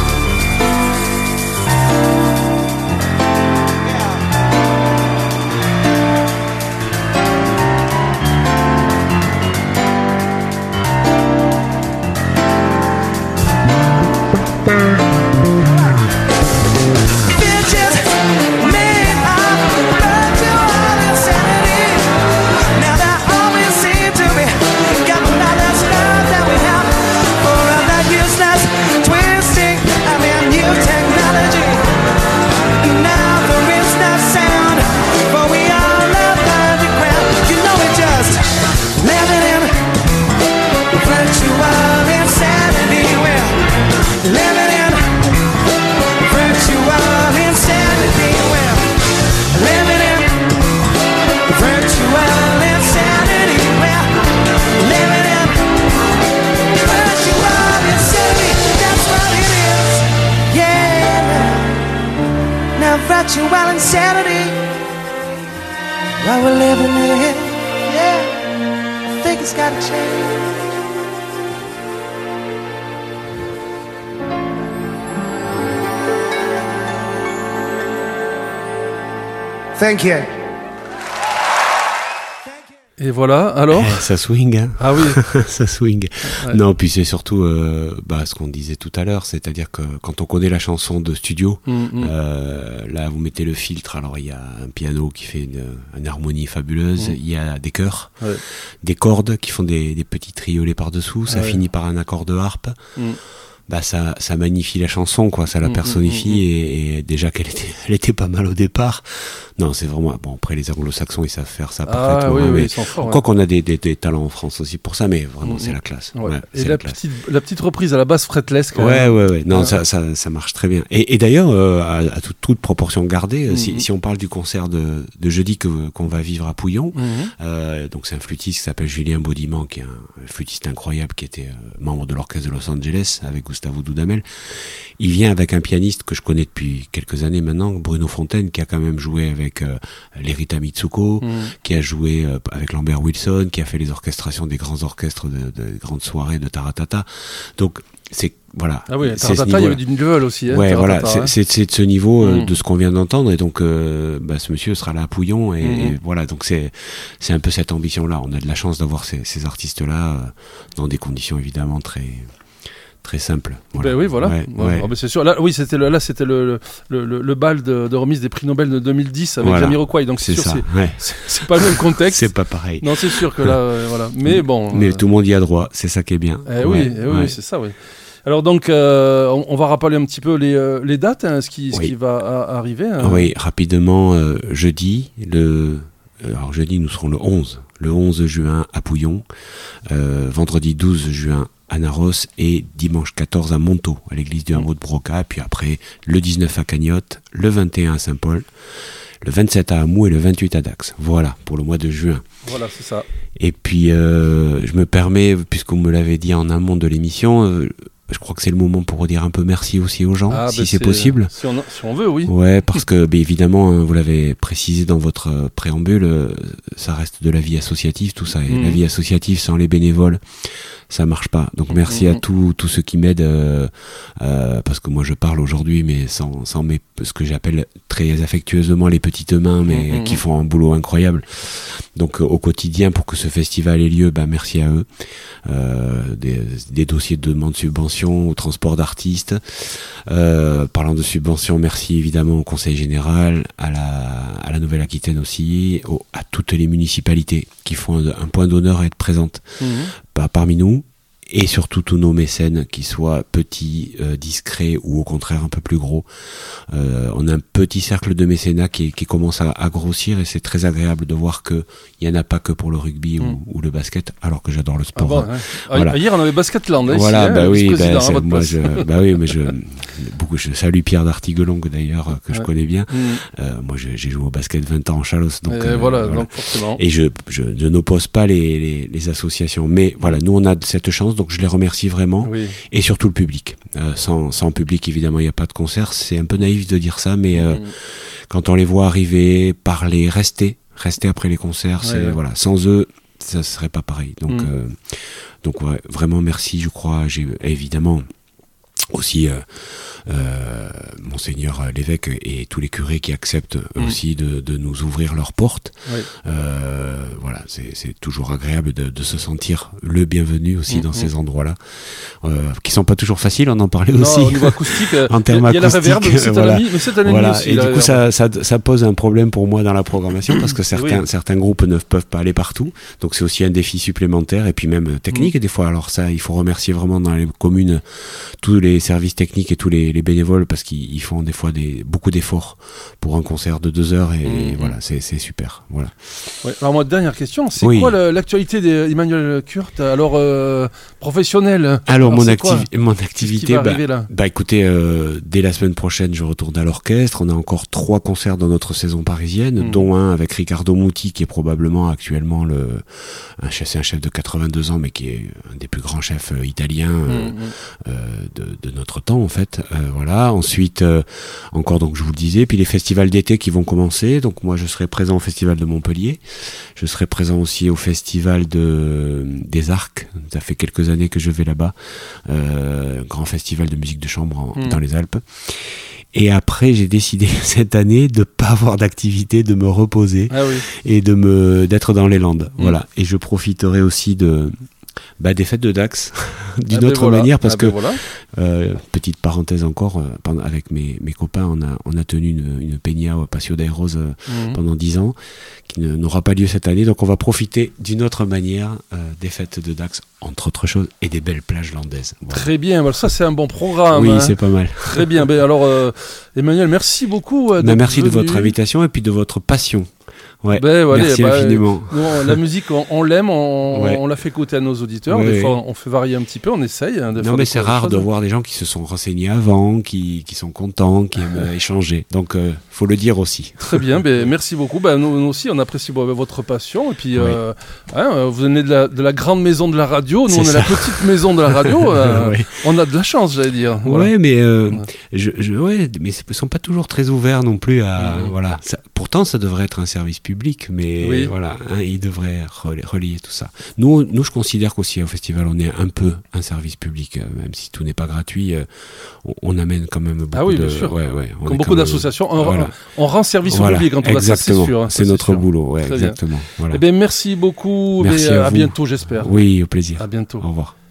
Bitches made of virtual insanity. Now there always seem to be got another stuff that we have for all that useless twisting of our new technology. Now there is no sound, for we all love underground. You know it just living in virtual insanity. We're living in virtual insanity. We're living in virtual insanity. We're living in virtual insanity. That's what it is. Yeah. Now virtual insanity. While we're living in, yeah. I think it's gotta change. Thank you. Et voilà, alors Eh, ça swing, hein. Ah oui. Ça swing. Ouais. Non, puis c'est surtout euh, bah, ce qu'on disait tout à l'heure, c'est-à-dire que quand on connaît la chanson de studio, Mm, mm. euh, là vous mettez le filtre, alors il y a un piano qui fait une, une harmonie fabuleuse, Mm. il y a des chœurs, Ouais. des cordes qui font des, des petits triolets par-dessous, ça Ouais. finit par un accord de harpe. Mm. Bah ça, ça magnifie la chanson, quoi, ça la Mm, personnifie mm, mm, et, et déjà qu'elle était, elle était pas mal au départ. Non, c'est vraiment bon. Après les Anglo-Saxons, ils savent faire ça Ah parfaitement. oui, hein, oui, mais ils sont forts. quoi ouais. qu'on a des, des, des talents en France aussi pour ça, mais vraiment Mm, c'est mm. la classe. Ouais. Ouais, Et c'est la la classe. petite, la petite reprise à la basse fretless. quand Ouais, même. ouais, ouais. Non, Ouais. ça, ça, ça marche très bien. Et, et d'ailleurs, euh, à, à toute, toute proportion gardée, Mhm. si, si on parle du concert de, de jeudi que, qu'on va vivre à Pouillon, Mhm. euh, donc c'est un flûtiste qui s'appelle Julien Baudiment, qui est un flûtiste incroyable, qui était euh, membre de l'orchestre de Los Angeles avec Gustavo Dudamel. Il vient avec un pianiste que je connais depuis quelques années maintenant, Bruno Fontaine, qui a quand même joué avec euh, Lerita Mitsuko, mmh. qui a joué euh, avec Lambert Wilson, qui a fait les orchestrations des grands orchestres de, de grandes soirées de Taratata. Donc c'est voilà. Ah oui, Taratata, il y avait du level aussi. Hein, ouais, Taratata, voilà, hein. c'est, c'est, c'est de ce niveau euh, mmh. de ce qu'on vient d'entendre, et donc euh, bah, ce monsieur sera là à Pouillon, et, mmh. et voilà, donc c'est c'est un peu cette ambition-là. On a de la chance d'avoir ces, ces artistes-là euh, dans des conditions évidemment très très simple. Voilà. Ben oui, voilà. Ouais, ouais. ouais. Oh, ben c'est sûr. Là, oui, c'était le, là, c'était le, le, le, le bal de, de remise des prix Nobel de deux mille dix avec voilà. Jamiroquai. Donc c'est, c'est sûr, ça. c'est, Ouais. c'est, c'est pas le même contexte. C'est pas pareil. Non, c'est sûr que là, euh, voilà. Mais bon. Mais euh... tout le monde y a droit. C'est ça qui est bien. Eh ouais, oui, eh oui, ouais. c'est ça, oui. Alors donc, euh, on, on va rappeler un petit peu les, euh, les dates, hein, ce qui, ce oui. qui va a, arriver. Hein. Oui, rapidement, euh, jeudi, le, alors jeudi, nous serons le onze, le onze juin à Pouillon, euh, vendredi douze juin à Naros et dimanche quatorze à Montaut, à l'église du hameau de Broca, puis après le dix-neuf à Cagnotte, le vingt et un à Saint-Paul, le vingt-sept à Amou et le vingt-huit à Dax. Voilà, pour le mois de juin. Voilà, c'est ça. Et puis, euh, je me permets, puisque vous me l'avez dit en amont de l'émission, euh, je crois que c'est le moment pour redire un peu merci aussi aux gens, ah, si bah c'est, c'est possible. Si on, si on veut, oui. Ouais, parce que bah, évidemment, hein, vous l'avez précisé dans votre euh, préambule, euh, ça reste de la vie associative, tout ça. Et mmh. la vie associative sans les bénévoles, ça marche pas. Donc merci mmh. à tous tous ceux qui m'aident, euh, euh, parce que moi je parle aujourd'hui, mais sans sans mes ce que j'appelle très affectueusement les petites mains, mais mmh. qui font un boulot incroyable. Donc euh, au quotidien, pour que ce festival ait lieu, bah merci à eux. Euh, des, des dossiers de demande de subvention au transport d'artistes. Euh, parlant de subvention, merci évidemment au Conseil général, à la à la Nouvelle-Aquitaine aussi, au, à toutes les municipalités qui font un, un point d'honneur à être présentes mmh. bah, parmi nous. Et surtout tous nos mécènes, qui soient petits, euh, discrets ou au contraire un peu plus gros. Euh, on a un petit cercle de mécénat qui, qui commence à, à grossir, et c'est très agréable de voir qu'il n'y en a pas que pour le rugby mm. ou, ou le basket, alors que j'adore le sport. Ah bon, hein. Voilà. Hier on avait Basketland. Hein, voilà, ici, bah, hein, oui, bah, hein, moi je, bah oui, mais je, beaucoup, je salue Pierre d'Artiguelong d'ailleurs, que ouais. je connais bien. Mm. Euh, moi j'ai, j'ai joué au basket vingt ans en Chalosse, donc, et euh, voilà, voilà. donc forcément. Et je, je, je n'oppose pas les, les, les associations, mais voilà, nous on a cette chance, donc je les remercie vraiment. Oui. Et surtout le public. Euh, sans, sans public, évidemment, il n'y a pas de concert. C'est un peu naïf de dire ça, mais euh, mmh. quand on les voit arriver, parler, rester, rester après les concerts, ouais, c'est ouais. voilà. Sans eux, ça serait pas pareil. Donc, mmh. euh, donc ouais, vraiment merci. Je crois, j'ai évidemment aussi euh, euh, Monseigneur l'évêque et tous les curés qui acceptent mmh. aussi de, de nous ouvrir leurs portes. Oui. Euh, voilà, c'est, c'est toujours agréable de, de se sentir le bienvenu aussi mmh. dans mmh. ces endroits-là, euh, qui sont pas toujours faciles. On en parlait non, aussi. Au niveau acoustique, en termes il y a acoustiques, la réverb, mais c'est voilà. un ami, mais c'est un ami voilà. aussi. Et du coup, ça, ça, ça pose un problème pour moi dans la programmation, parce que certains, oui. certains groupes ne peuvent pas aller partout. Donc c'est aussi un défi supplémentaire, et puis même technique mmh. des fois. Alors ça, il faut remercier vraiment dans les communes tous les services techniques et tous les, les bénévoles, parce qu'ils font des fois des, beaucoup d'efforts pour un concert de deux heures, et, mmh. et voilà, c'est, c'est super. Voilà. Ouais, alors moi, dernière question, c'est oui. quoi le, l'actualité d'Emmanuel Kurt, alors euh, professionnelle? Alors, alors mon, activi- mon activité, bah, là bah écoutez, euh, dès la semaine prochaine, je retourne à l'orchestre. On a encore trois concerts dans notre saison parisienne, mmh. dont un avec Riccardo Muti, qui est probablement actuellement le, un chef, c'est un chef de quatre-vingt-deux ans, mais qui est un des plus grands chefs euh, italiens euh, mmh. euh, de, de notre temps, en fait. Euh, voilà. Ensuite, euh, encore, donc je vous le disais, puis les festivals d'été qui vont commencer. Donc moi, je serai présent au festival de Montpellier. Je serai présent aussi au festival de des Arcs. Ça fait quelques années que je vais là-bas. Euh, un grand festival de musique de chambre en, mmh. dans les Alpes. Et après, j'ai décidé cette année de pas avoir d'activité, de me reposer ah oui. et de me d'être dans les Landes. Mmh. Voilà. Et je profiterai aussi de bah, des fêtes de Dax d'une ah autre ben voilà. manière, parce ah que ben voilà. euh, petite parenthèse encore, euh, pendant, avec mes mes copains, on a on a tenu une une peña au Patio dei Roses euh, mmh. pendant dix ans, qui ne, n'aura pas lieu cette année. Donc on va profiter d'une autre manière euh, des fêtes de Dax, entre autres choses, et des belles plages landaises. Voilà. Très bien, ça c'est un bon programme. Oui, hein. c'est pas mal. Très bien. Ben alors, euh, Emmanuel, merci beaucoup. Euh, ben, merci venu. de votre invitation et puis de votre passion. Ouais. Ben, voilà, Merci bah, infiniment. Nous, la musique, on, on l'aime, on, Ouais. on la fait écouter à nos auditeurs. Ouais, des ouais. fois, on fait varier un petit peu, on essaye. Hein, de Non, faire mais des c'est choses. rare de voir des gens qui se sont renseignés avant, qui, qui sont contents, qui aiment euh, échanger. Donc, euh, faut le dire aussi. Très bien, ben, merci beaucoup. Ben, nous, nous aussi, on apprécie bon, votre passion. Et puis, Oui. euh, hein, vous venez de la, de la grande maison de la radio. Nous, C'est on est ça. la petite maison de la radio. euh, Ouais. On a de la chance, j'allais dire. Voilà. Ouais, mais euh, Ouais. je, je, ouais, mais ils sont pas toujours très ouverts non plus à, Mhm. voilà. Ça, pourtant, ça devrait être un service public, mais Oui. voilà, hein, ils devraient relier, relier tout ça. Nous, nous, je considère qu'aussi au festival, on est un peu un service public, euh, même si tout n'est pas gratuit. euh, on, on amène quand même beaucoup Ah oui, de, bien sûr. ouais, ouais, on Comme est beaucoup quand même- d'associations, on, voilà. on rend service Voilà, au public en tout cas, ça, c'est exactement. sûr. hein, C'est ça, notre sûr. boulot, ouais, Très bien. exactement. Voilà. Eh bien, merci beaucoup. Merci mais, à à vous. bientôt, j'espère. Oui, au plaisir. À bientôt. Au revoir.